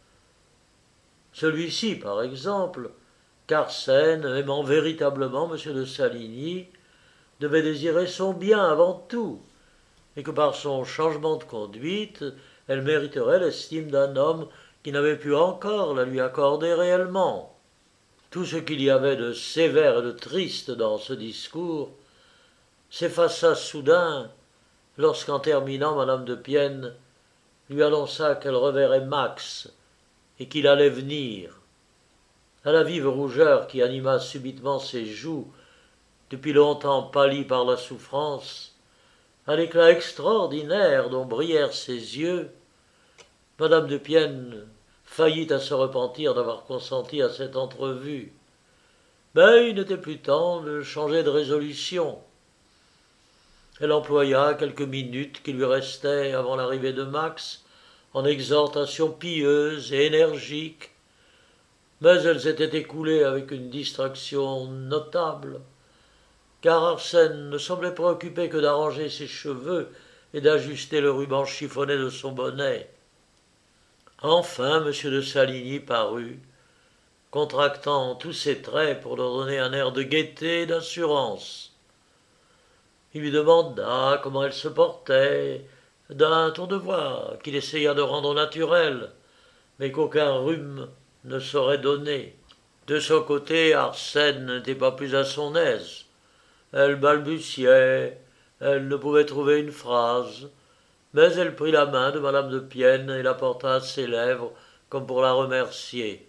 A: Celui-ci, par exemple, qu'Arsène, aimant véritablement M. de Saligny, devait désirer son bien avant tout, et que par son changement de conduite, elle mériterait l'estime d'un homme qui n'avait pu encore la lui accorder réellement. Tout ce qu'il y avait de sévère et de triste dans ce discours s'effaça soudain lorsqu'en terminant Madame de Pienne lui annonça qu'elle reverrait Max et qu'il allait venir. À la vive rougeur qui anima subitement ses joues, depuis longtemps pâlies par la souffrance, à l'éclat extraordinaire dont brillèrent ses yeux, Madame de Pienne faillit à se repentir d'avoir consenti à cette entrevue. Mais il n'était plus temps de changer de résolution. Elle employa quelques minutes qui lui restaient avant l'arrivée de Max en exhortations pieuses et énergiques, mais elles étaient écoulées avec une distraction notable, car Arsène ne semblait préoccupé que d'arranger ses cheveux et d'ajuster le ruban chiffonné de son bonnet. Enfin, M. de Saligny parut, contractant tous ses traits pour leur donner un air de gaieté et d'assurance. Il lui demanda comment elle se portait, d'un ton de voix qu'il essaya de rendre naturel, mais qu'aucun rhume ne saurait donner. De son côté, Arsène n'était pas plus à son aise. Elle balbutiait, elle ne pouvait trouver une phrase, mais elle prit la main de Madame de Pienne et la porta à ses lèvres comme pour la remercier.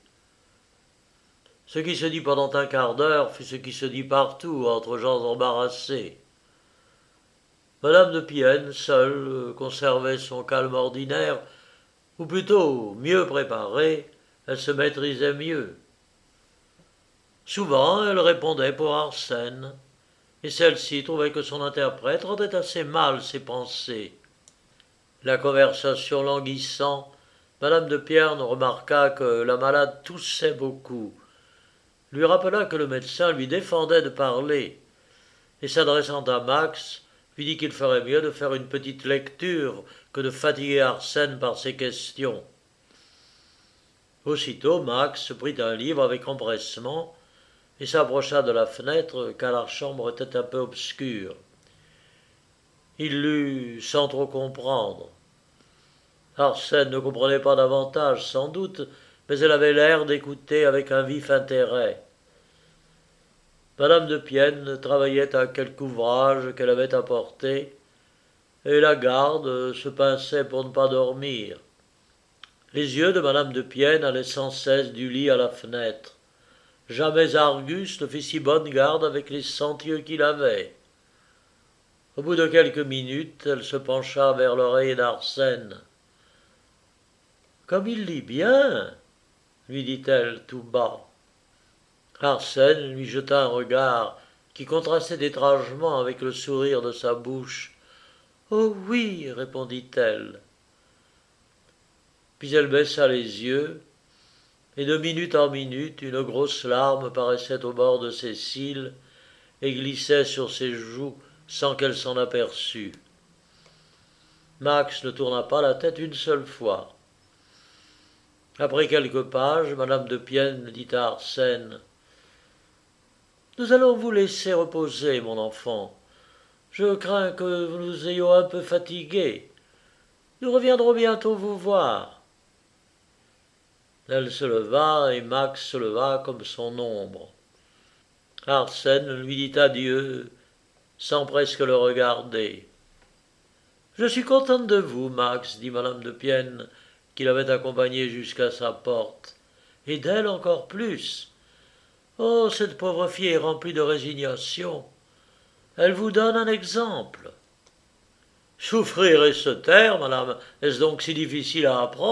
A: Ce qui se dit pendant un quart d'heure fut ce qui se dit partout entre gens embarrassés. Madame de Pienne, seule, conservait son calme ordinaire, ou plutôt, mieux préparée, elle se maîtrisait mieux. Souvent, elle répondait pour Arsène, et celle-ci trouvait que son interprète rendait assez mal ses pensées. La conversation languissant, Madame de Pienne remarqua que la malade toussait beaucoup, lui rappela que le médecin lui défendait de parler, et s'adressant à Max, lui dit qu'il ferait mieux de faire une petite lecture que de fatiguer Arsène par ses questions. Aussitôt, Max prit un livre avec empressement et s'approcha de la fenêtre, car la chambre était un peu obscure. Il lut sans trop comprendre. Arsène ne comprenait pas davantage, sans doute, mais elle avait l'air d'écouter avec un vif intérêt. Madame de Pienne travaillait à quelque ouvrage qu'elle avait apporté, et la garde se pinçait pour ne pas dormir. Les yeux de Madame de Pienne allaient sans cesse du lit à la fenêtre. Jamais Argus ne fit si bonne garde avec les cent yeux qu'il avait. Au bout de quelques minutes, elle se pencha vers l'oreille d'Arsène. « Comme il lit bien !» lui dit-elle tout bas. Arsène lui jeta un regard qui contrastait étrangement avec le sourire de sa bouche. « Oh oui !» répondit-elle. Puis elle baissa les yeux, et de minute en minute une grosse larme paraissait au bord de ses cils, et glissait sur ses joues sans qu'elle s'en aperçût. Max ne tourna pas la tête une seule fois. Après quelques pages, madame de Pienne dit à Arsène : « Nous allons vous laisser reposer, mon enfant. Je crains que nous nous ayons un peu fatigués. Nous reviendrons bientôt vous voir. » Elle se leva et Max se leva comme son ombre. Arsène lui dit adieu sans presque le regarder. « Je suis contente de vous, Max, dit madame de Pienne, qui l'avait accompagné jusqu'à sa porte, et d'elle encore plus. Oh, cette pauvre fille est remplie de résignation. Elle vous donne un exemple. » « Souffrir et se taire, madame, est-ce donc si difficile à apprendre ? »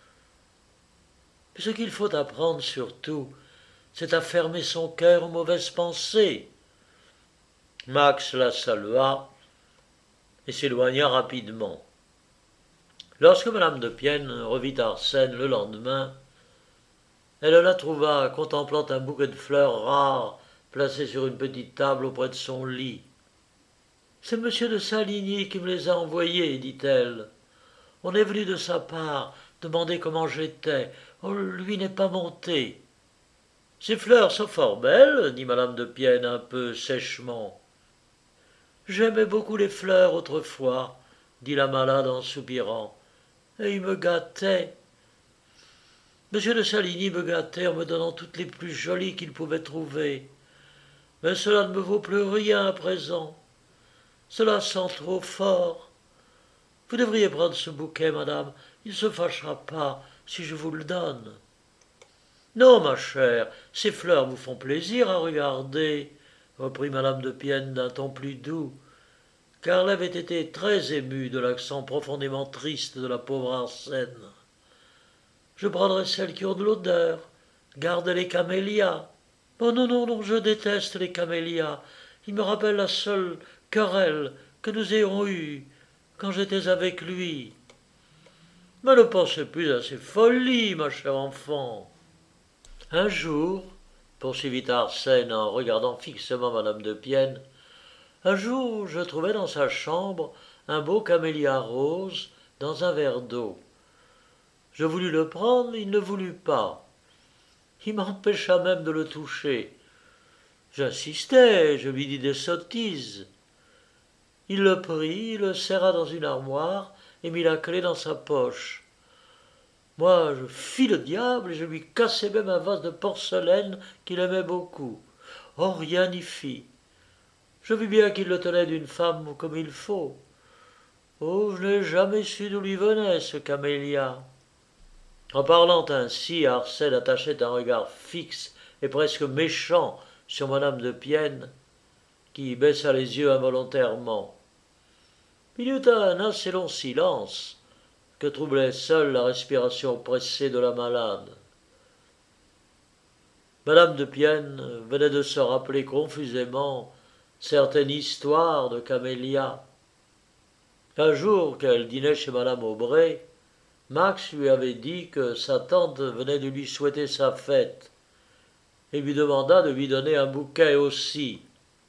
A: « Mais ce qu'il faut apprendre surtout, c'est à fermer son cœur aux mauvaises pensées. » Max la salua et s'éloigna rapidement. Lorsque madame de Pienne revit Arsène le lendemain, elle la trouva contemplant un bouquet de fleurs rares placé sur une petite table auprès de son lit. « C'est monsieur de Saligny qui me les a envoyés, dit-elle. On est venu de sa part demander comment j'étais. On lui n'est pas monté. »« Ces fleurs sont fort belles, dit madame de Pienne un peu sèchement. »« J'aimais beaucoup les fleurs autrefois, dit la malade en soupirant, et ils me gâtaient. Monsieur de Saligny me gâtait en me donnant toutes les plus jolies qu'il pouvait trouver. Mais cela ne me vaut plus rien à présent. Cela sent trop fort. Vous devriez prendre ce bouquet, madame, il ne se fâchera pas si je vous le donne. »« Non, ma chère, ces fleurs vous font plaisir à regarder, » reprit madame de Pienne d'un ton plus doux, car elle avait été très émue de l'accent profondément triste de la pauvre Arsène. « Je prendrai celles qui ont de l'odeur. Gardez les camélias. »« Oh non, non, non, je déteste les camélias. Ils me rappellent la seule querelle que nous ayons eue quand j'étais avec lui. »« Mais ne pensez plus à ces folies, ma chère enfant. » « Un jour, poursuivit Arsène en regardant fixement madame de Pienne, un jour je trouvai dans sa chambre un beau camélia rose dans un verre d'eau. Je voulus le prendre, il ne voulut pas. Il m'empêcha même de le toucher. J'insistai, je lui dis des sottises. Il le prit, le serra dans une armoire et mit la clé dans sa poche. Moi, je fis le diable et je lui cassai même un vase de porcelaine qu'il aimait beaucoup. Oh, rien n'y fit. Je vis bien qu'il le tenait d'une femme comme il faut. Oh, je n'ai jamais su d'où lui venait ce camélia. » En parlant ainsi, Arsène attachait un regard fixe et presque méchant sur madame de Pienne, qui baissa les yeux involontairement. Il y eut un assez long silence, que troublait seule la respiration pressée de la malade. Madame de Pienne venait de se rappeler confusément certaine histoire de camélia. Un jour qu'elle dînait chez madame Aubray, Max lui avait dit que sa tante venait de lui souhaiter sa fête et lui demanda de lui donner un bouquet aussi.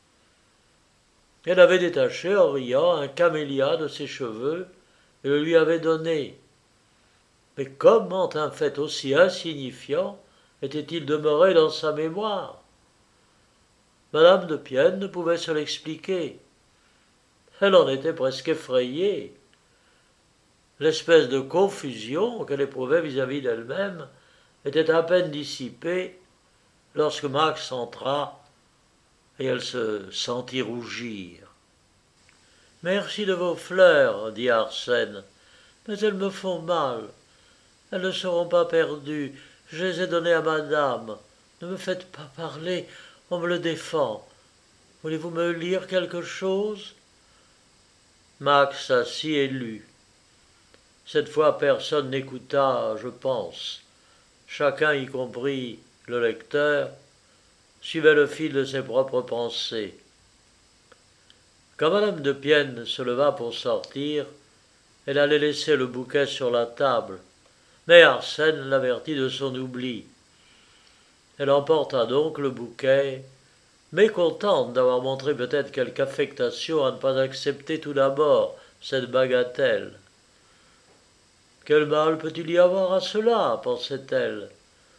A: Elle avait détaché, en riant, un camélia de ses cheveux et le lui avait donné. Mais comment un fait aussi insignifiant était-il demeuré dans sa mémoire? Madame de Pienne ne pouvait se l'expliquer. Elle en était presque effrayée. L'espèce de confusion qu'elle éprouvait vis-à-vis d'elle-même était à peine dissipée lorsque Max entra et elle se sentit rougir. « Merci de vos fleurs, dit Arsène, mais elles me font mal. Elles ne seront pas perdues, je les ai données à madame. Ne me faites pas parler, on me le défend. Voulez-vous me lire quelque chose ?» Max s'assit et lut. Cette fois personne n'écouta, je pense. Chacun, y compris le lecteur, suivait le fil de ses propres pensées. Quand madame de Pienne se leva pour sortir, elle allait laisser le bouquet sur la table, mais Arsène l'avertit de son oubli. Elle emporta donc le bouquet mécontente d'avoir montré peut-être quelque affectation à ne pas accepter tout d'abord cette bagatelle. Quel mal peut-il y avoir à cela, pensait-elle.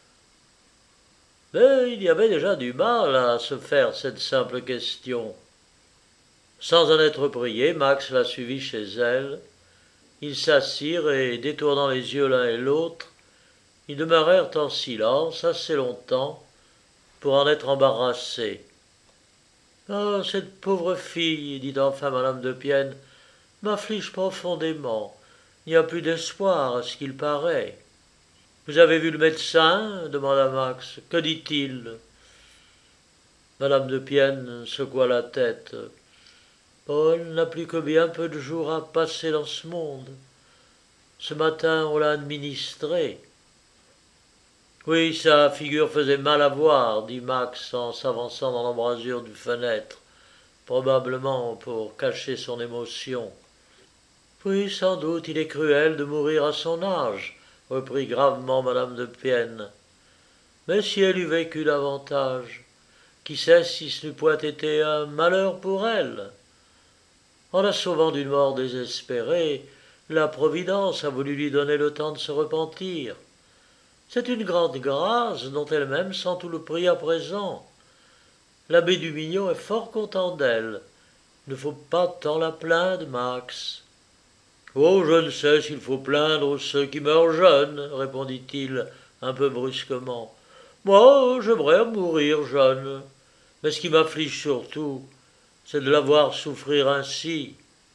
A: Mais il y avait déjà du mal à se faire cette simple question. Sans en être prié, Max la suivit chez elle. Ils s'assirent et, détournant les yeux l'un et l'autre, ils demeurèrent en silence assez longtemps pour en être embarrassés. « Ah, cette pauvre fille, dit enfin madame de Pienne, m'afflige profondément. Il n'y a plus d'espoir, à ce qu'il paraît. »« Vous avez vu le médecin » demanda Max. « Que dit-il » Madame de Pienne secoua la tête. « Paul n'a plus que bien peu de jours à passer dans ce monde. Ce matin, on l'a administré. »« Oui, sa figure faisait mal à voir, dit Max en s'avançant dans l'embrasure d'une fenêtre, probablement pour cacher son émotion. « Oui, sans doute, il est cruel de mourir à son âge, reprit gravement madame de Pienne. Mais si elle eût vécu davantage, qui sait si ce n'eût point été un malheur pour elle? En la sauvant d'une mort désespérée, la Providence a voulu lui donner le temps de se repentir. C'est une grande grâce dont elle-même sent tout le prix à présent. L'abbé Dumignon est fort content d'elle. Il ne faut pas tant la plaindre, Max. »« Oh, je ne sais s'il faut plaindre ceux qui meurent jeunes, répondit-il un peu brusquement. Moi, j'aimerais mourir jeune. Mais ce qui m'afflige surtout, c'est de la voir souffrir ainsi.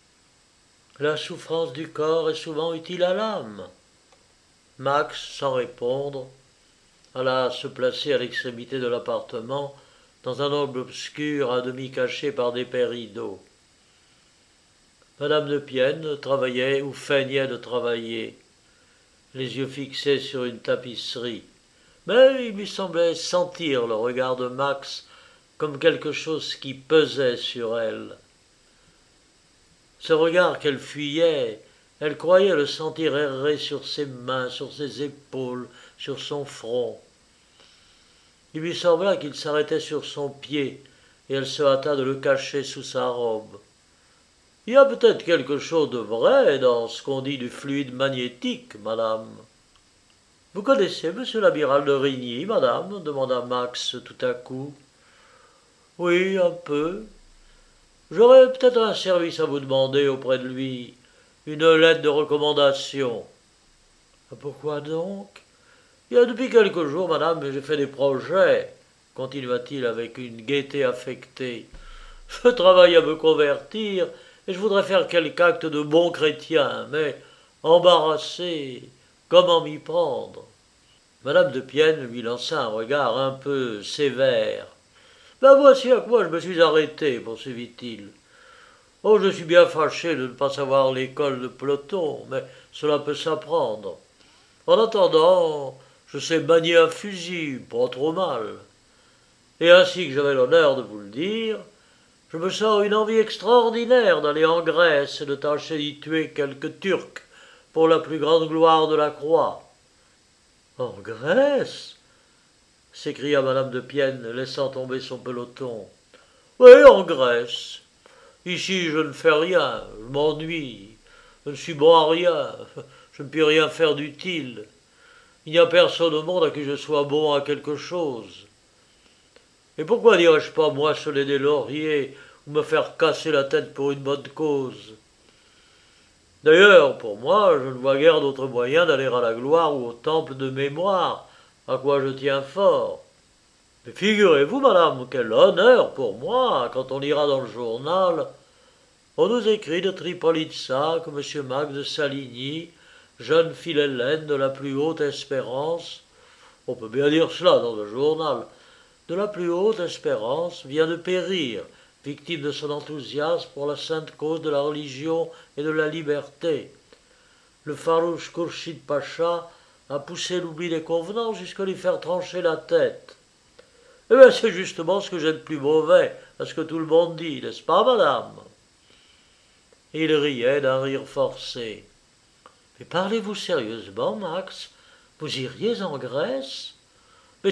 A: La souffrance du corps est souvent utile à l'âme. » Max, sans répondre, alla se placer à l'extrémité de l'appartement, dans un angle obscur à demi caché par d'épais rideaux. Madame de Pienne travaillait ou feignait de travailler, les yeux fixés sur une tapisserie, mais il lui semblait sentir le regard de Max comme quelque chose qui pesait sur elle. Ce regard qu'elle fuyait, elle croyait le sentir errer sur ses mains, sur ses épaules, sur son front. Il lui sembla qu'il s'arrêtait sur son pied, et elle se hâta de le cacher sous sa robe. « Il y a peut-être quelque chose de vrai dans ce qu'on dit du fluide magnétique, madame. »« Vous connaissez monsieur l'amiral de Rigny, madame » demanda Max tout à coup. « Oui, un peu. J'aurais peut-être un service à vous demander auprès de lui, une lettre de recommandation. »« Pourquoi donc ? Il y a depuis quelques jours, madame, j'ai fait des projets, continua-t-il avec une gaieté affectée. Je travaille à me convertir, et je voudrais faire quelque acte de bon chrétien, mais embarrassé, comment m'y prendre ? Madame de Pienne lui lança un regard un peu sévère. « Ben voici à quoi je me suis arrêté, poursuivit-il. Oh, je suis bien fâché de ne pas savoir l'école de peloton, mais cela peut s'apprendre. En attendant, je sais manier un fusil, pas trop mal. Et ainsi que j'avais l'honneur de vous le dire, je me sens une envie extraordinaire d'aller en Grèce et de tâcher d'y tuer quelques Turcs pour la plus grande gloire de la croix. »« En Grèce » s'écria madame de Pienne, laissant tomber son peloton. « Oui, en Grèce. Ici, je ne fais rien, je m'ennuie, je ne suis bon à rien, je ne puis rien faire d'utile. Il n'y a personne au monde à qui je sois bon à quelque chose. Et pourquoi n'irais-je pas moissonner des lauriers ou me faire casser la tête pour une bonne cause? D'ailleurs, pour moi, je ne vois guère d'autre moyen d'aller à la gloire ou au temple de mémoire, à quoi je tiens fort. Mais figurez-vous, madame, quel honneur pour moi, quand on lira dans le journal, on nous écrit de Tripolitza que M. Max de Saligny, jeune philhellène de la plus haute espérance, on peut bien dire cela dans le journal, de la plus haute espérance, vient de périr, victime de son enthousiasme pour la sainte cause de la religion et de la liberté. Le farouche Khurshid Pacha a poussé l'oubli des convenances jusqu'à lui faire trancher la tête. Eh bien, c'est justement ce que j'ai de plus mauvais à ce que tout le monde dit, n'est-ce pas, madame ? Il riait d'un rire forcé. « Mais parlez-vous sérieusement, Max ? Vous iriez en Grèce ? »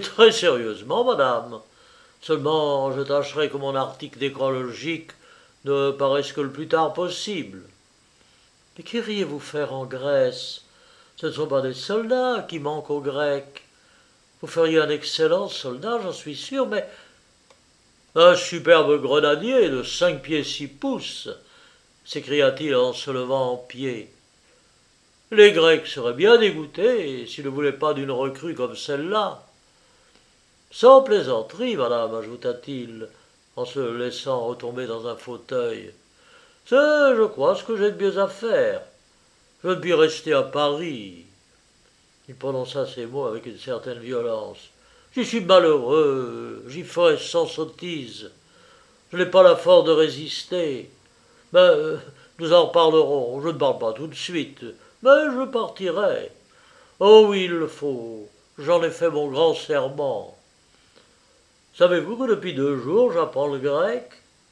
A: « Mais très sérieusement, madame. Seulement, je tâcherai que mon article nécrologique ne paraisse que le plus tard possible. Mais qu'iriez-vous faire en Grèce? Ce ne sont pas des soldats qui manquent aux Grecs. Vous feriez un excellent soldat, j'en suis sûr, mais un superbe grenadier de cinq pieds six pouces, s'écria-t-il en se levant en pied. Les Grecs seraient bien dégoûtés s'ils ne voulaient pas d'une recrue comme celle-là. Sans plaisanterie, madame, ajouta-t-il, en se laissant retomber dans un fauteuil. C'est, je crois, ce que j'ai de mieux à faire. Je ne puis rester à Paris. Il prononça ces mots avec une certaine violence. J'y suis malheureux, j'y ferai sans sottise. Je n'ai pas la force de résister. Mais euh, nous en reparlerons, je ne parle pas tout de suite, mais je partirai. Oh oui, il le faut, j'en ai fait mon grand serment. Savez-vous que depuis deux jours j'apprends le grec?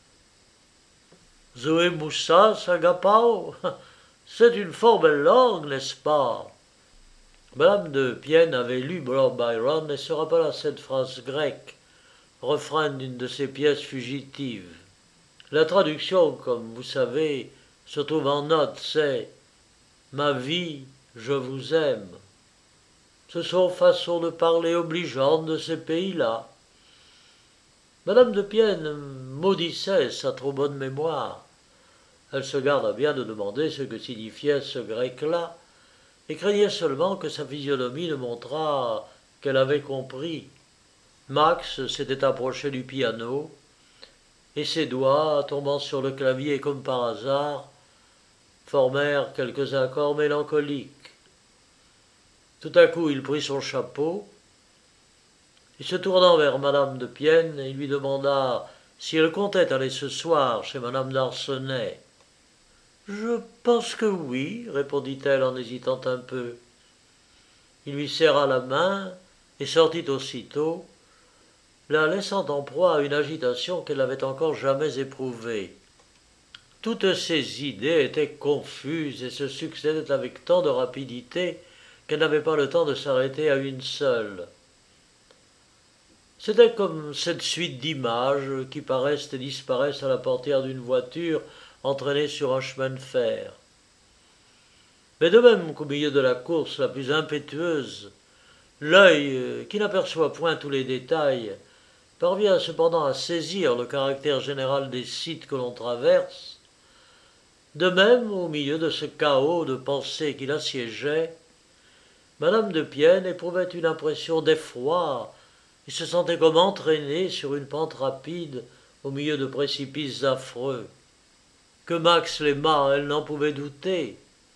A: Zoé Moussa Sagapao, c'est une fort belle langue, n'est-ce pas? Madame de Pienne avait lu Lord Byron et se rappela cette phrase grecque, refrain d'une de ses pièces fugitives. La traduction, comme vous savez, se trouve en note, c'est « Ma vie, je vous aime ». Ce sont façons de parler obligeantes de ces pays-là. Madame de Pienne maudissait sa trop bonne mémoire. Elle se garda bien de demander ce que signifiait ce grec-là, et craignait seulement que sa physionomie ne montrât qu'elle avait compris. Max s'était approché du piano, et ses doigts, tombant sur le clavier comme par hasard, formèrent quelques accords mélancoliques. Tout à coup, il prit son chapeau, et se tournant vers madame de Pienne, il lui demanda si elle comptait aller ce soir chez madame d'Arcenay. « Je pense que oui, répondit-elle en hésitant un peu. Il lui serra la main et sortit aussitôt, la laissant en proie à une agitation qu'elle n'avait encore jamais éprouvée. Toutes ses idées étaient confuses et se succédaient avec tant de rapidité qu'elle n'avait pas le temps de s'arrêter à une seule. C'était comme cette suite d'images qui paraissent et disparaissent à la portière d'une voiture entraînée sur un chemin de fer. Mais de même qu'au milieu de la course la plus impétueuse, l'œil, qui n'aperçoit point tous les détails, parvient cependant à saisir le caractère général des sites que l'on traverse, de même, au milieu de ce chaos de pensées qui l'assiégeait, madame de Pienne éprouvait une impression d'effroi et se sentait comme entraînée sur une pente rapide au milieu de précipices affreux. Que Max l'aimât, elle n'en pouvait douter.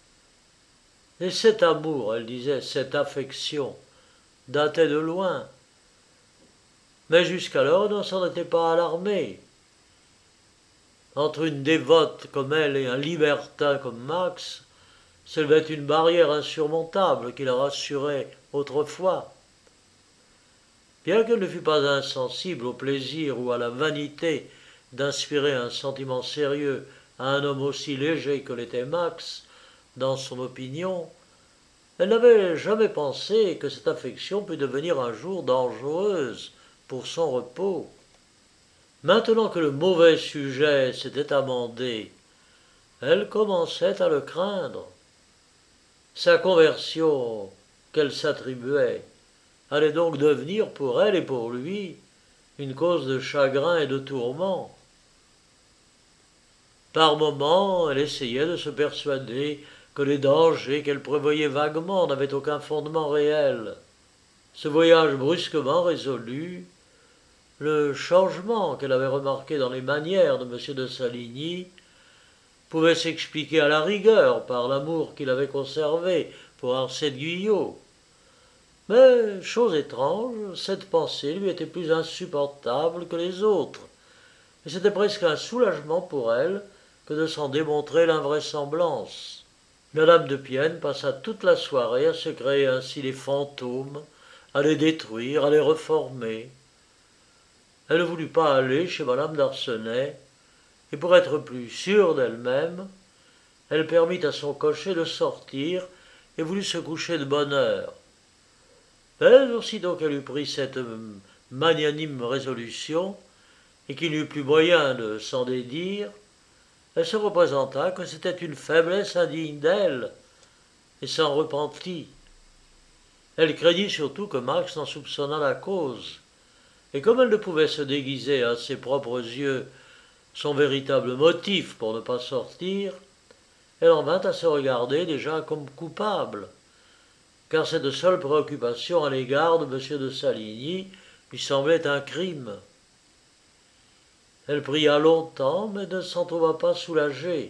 A: Et cet amour, elle disait, cette affection, datait de loin. Mais jusqu'alors, elle ne s'en était pas alarmée. Entre une dévote comme elle et un libertin comme Max, s'élevait une barrière insurmontable qui la rassurait autrefois. Bien qu'elle ne fût pas insensible au plaisir ou à la vanité d'inspirer un sentiment sérieux à un homme aussi léger que l'était Max, dans son opinion, elle n'avait jamais pensé que cette affection pût devenir un jour dangereuse pour son repos. Maintenant que le mauvais sujet s'était amendé, elle commençait à le craindre. Sa conversion qu'elle s'attribuait allait donc devenir pour elle et pour lui une cause de chagrin et de tourment. Par moments, elle essayait de se persuader que les dangers qu'elle prévoyait vaguement n'avaient aucun fondement réel. Ce voyage brusquement résolu, le changement qu'elle avait remarqué dans les manières de M. de Saligny, pouvait s'expliquer à la rigueur par l'amour qu'il avait conservé pour Arsène Guyot. Mais, chose étrange, cette pensée lui était plus insupportable que les autres, et c'était presque un soulagement pour elle que de s'en démontrer l'invraisemblance. Madame de Pienne passa toute la soirée à se créer ainsi les fantômes, à les détruire, à les reformer. Elle ne voulut pas aller chez madame d'Arcenay, et pour être plus sûre d'elle-même, elle permit à son cocher de sortir et voulut se coucher de bonne heure. Mais aussitôt qu'elle eut pris cette magnanime résolution, et qu'il n'eut plus moyen de s'en dédire, elle se représenta que c'était une faiblesse indigne d'elle, et s'en repentit. Elle craignit surtout que Max n'en soupçonnât la cause, et comme elle ne pouvait se déguiser à ses propres yeux son véritable motif pour ne pas sortir, elle en vint à se regarder déjà comme coupable, car cette seule préoccupation à l'égard de M. de Saligny lui semblait un crime. Elle pria longtemps, mais ne s'en trouva pas soulagée.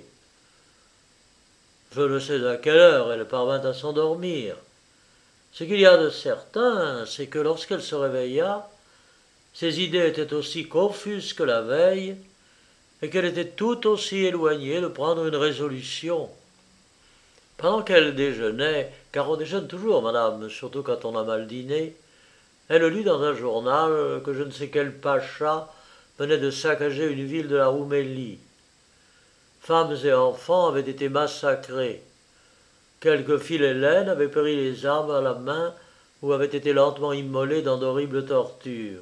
A: Je ne sais à quelle heure elle parvint à s'endormir. Ce qu'il y a de certain, c'est que lorsqu'elle se réveilla, ses idées étaient aussi confuses que la veille, et qu'elle était tout aussi éloignée de prendre une résolution. Pendant qu'elle déjeunait, car on déjeune toujours, madame, surtout quand on a mal dîné, elle lut dans un journal que je ne sais quel pacha venait de saccager une ville de la Roumélie. Femmes et enfants avaient été massacrés. Quelques philhellènes avaient pris les armes à la main ou avaient été lentement immolés dans d'horribles tortures.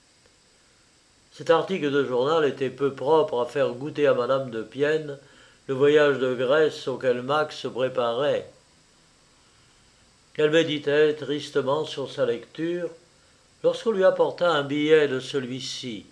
A: Cet article de journal était peu propre à faire goûter à madame de Pienne le voyage de Grèce auquel Max se préparait. Elle méditait tristement sur sa lecture lorsqu'on lui apporta un billet de celui-ci.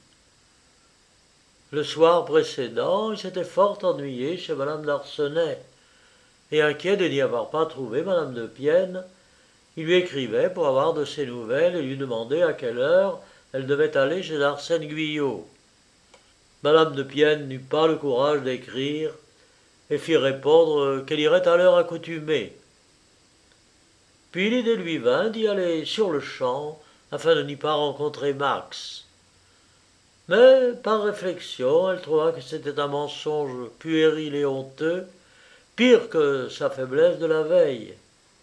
A: Le soir précédent, il s'était fort ennuyé chez madame d'Arcenay, et inquiet de n'y avoir pas trouvé madame de Pienne, il lui écrivait pour avoir de ses nouvelles et lui demandait à quelle heure elle devait aller chez Arsène Guyot. Madame de Pienne n'eut pas le courage d'écrire et fit répondre qu'elle irait à l'heure accoutumée. Puis l'idée lui vint d'y aller sur-le-champ afin de n'y pas rencontrer Max. Mais, par réflexion, elle trouva que c'était un mensonge puéril et honteux, pire que sa faiblesse de la veille.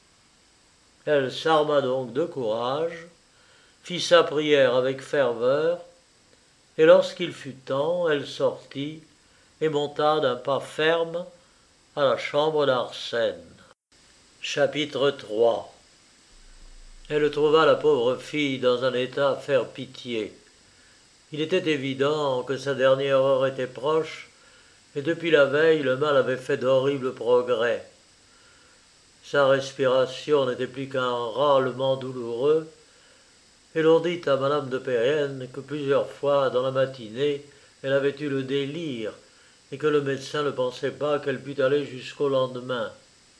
A: Elle s'arma donc de courage, fit sa prière avec ferveur, et lorsqu'il fut temps, elle sortit et monta d'un pas ferme à la chambre d'Arsène. Chapitre trois. Elle trouva la pauvre fille dans un état à faire pitié. Il était évident que sa dernière heure était proche, et depuis la veille, le mal avait fait d'horribles progrès. Sa respiration n'était plus qu'un râlement douloureux, et l'on dit à madame de Pienne que plusieurs fois dans la matinée, elle avait eu le délire, et que le médecin ne pensait pas qu'elle pût aller jusqu'au lendemain.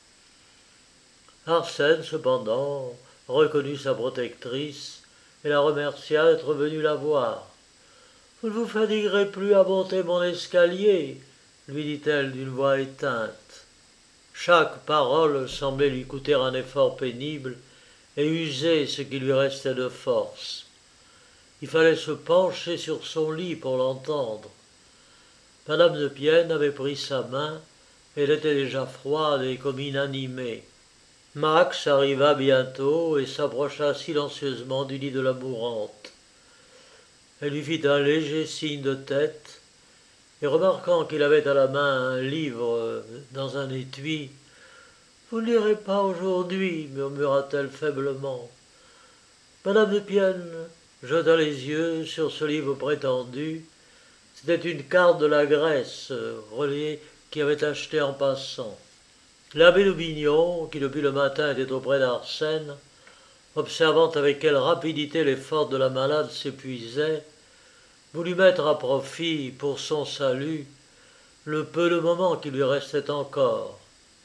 A: Arsène, cependant, reconnut sa protectrice et la remercia d'être venu la voir. « Vous ne vous fatiguerez plus à monter mon escalier, lui dit-elle d'une voix éteinte. Chaque parole semblait lui coûter un effort pénible et user ce qui lui restait de force. Il fallait se pencher sur son lit pour l'entendre. Madame de Pienne avait pris sa main, elle était déjà froide et comme inanimée. Max arriva bientôt et s'approcha silencieusement du lit de la mourante. Elle lui fit un léger signe de tête, et remarquant qu'il avait à la main un livre dans un étui, « Vous ne lirez pas aujourd'hui, murmura-t-elle faiblement. » Madame de Pienne jeta les yeux sur ce livre prétendu. C'était une carte de la Grèce, reliée, qu'il avait achetée en passant. L'abbé Loubignon, qui depuis le matin était auprès d'Arsène, observant avec quelle rapidité les forces de la malade s'épuisaient, voulut mettre à profit, pour son salut, le peu de moments qui lui restait encore.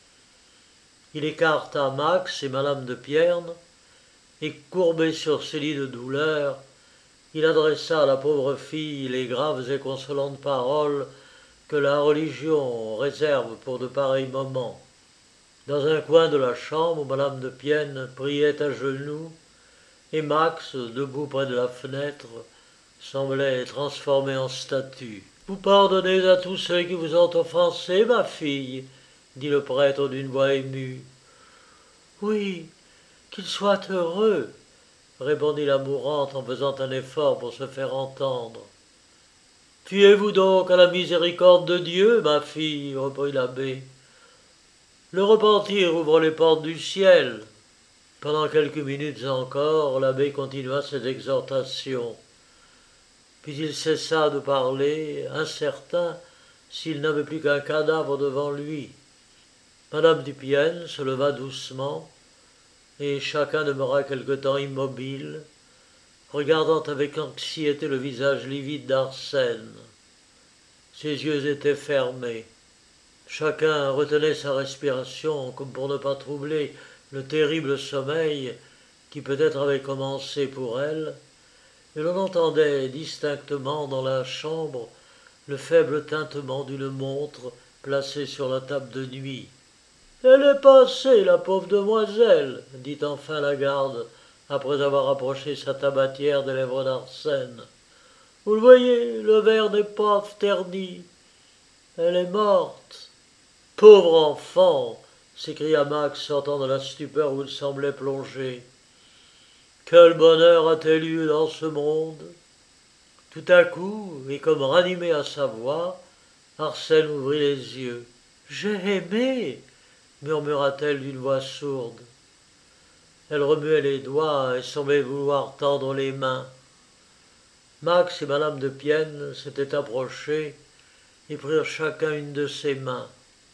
A: Il écarta Max et madame de Pienne, et courbé sur ses lits de douleur, il adressa à la pauvre fille les graves et consolantes paroles que la religion réserve pour de pareils moments. Dans un coin de la chambre, madame de Pienne priait à genoux, et Max, debout près de la fenêtre, semblait transformé en statue. « Vous pardonnez à tous ceux qui vous ont offensé, ma fille ?» dit le prêtre d'une voix émue. « Oui, qu'il soit heureux !» répondit la mourante en faisant un effort pour se faire entendre. « Fiez-vous donc à la miséricorde de Dieu, ma fille, » reprit l'abbé. « Le repentir ouvre les portes du ciel. Pendant quelques minutes encore, l'abbé continua ses exhortations. Puis il cessa de parler, incertain s'il n'avait plus qu'un cadavre devant lui. Madame Dupienne se leva doucement, et chacun demeura quelque temps immobile, regardant avec anxiété le visage livide d'Arsène. Ses yeux étaient fermés. Chacun retenait sa respiration comme pour ne pas troubler le terrible sommeil qui peut-être avait commencé pour elle, et l'on entendait distinctement dans la chambre le faible tintement d'une montre placée sur la table de nuit. « Elle est passée, la pauvre demoiselle, dit enfin la garde, après avoir approché sa tabatière des lèvres d'Arsène. Vous le voyez, le verre n'est pas terni. Elle est morte. Pauvre enfant, s'écria Max, sortant de la stupeur où il semblait plongé. Quel bonheur a-t-elle eu dans ce monde? Tout à coup, et comme ranimé à sa voix, Arsène ouvrit les yeux. J'ai aimé, murmura-t-elle d'une voix sourde. Elle remuait les doigts et semblait vouloir tendre les mains. Max et madame de Pienne s'étaient approchés et prirent chacun une de ses mains.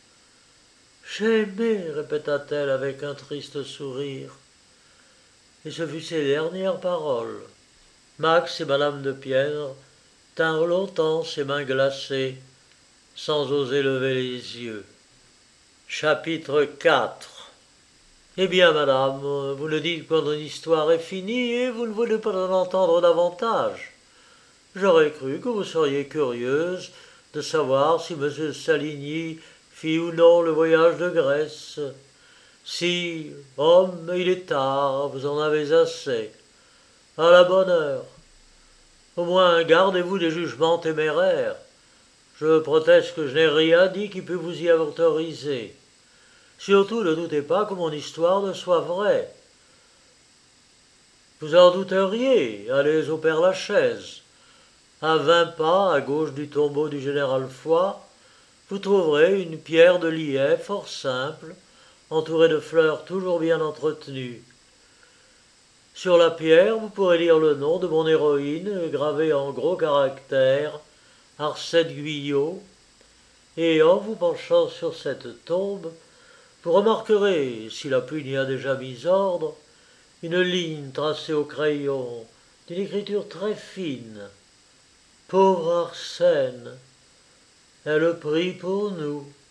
A: J'ai aimé, répéta-t-elle avec un triste sourire. Et ce fut ses dernières paroles. Max et madame de Pienne tinrent longtemps ses mains glacées, sans oser lever les yeux. Chapitre quatre. Eh bien, madame, vous ne dites que votre histoire est finie et vous ne voulez pas en entendre davantage. J'aurais cru que vous seriez curieuse de savoir si M. Saligny fit ou non le voyage de Grèce. Si, homme, il est tard, vous en avez assez. À la bonne heure. Au moins, gardez-vous des jugements téméraires. Je proteste que je n'ai rien dit qui pût vous y autoriser. Surtout, ne doutez pas que mon histoire ne soit vraie. Vous en douteriez, allez au Père-Lachaise. À vingt pas, à gauche du tombeau du général Foy, vous trouverez une pierre de liais fort simple, entourée de fleurs toujours bien entretenues. Sur la pierre, vous pourrez lire le nom de mon héroïne, gravé en gros caractères, Arsène Guyot, et en vous penchant sur cette tombe, vous remarquerez, si la pluie n'y a déjà mis ordre, une ligne tracée au crayon, d'une écriture très fine. Pauvre Arsène, elle prie pour nous.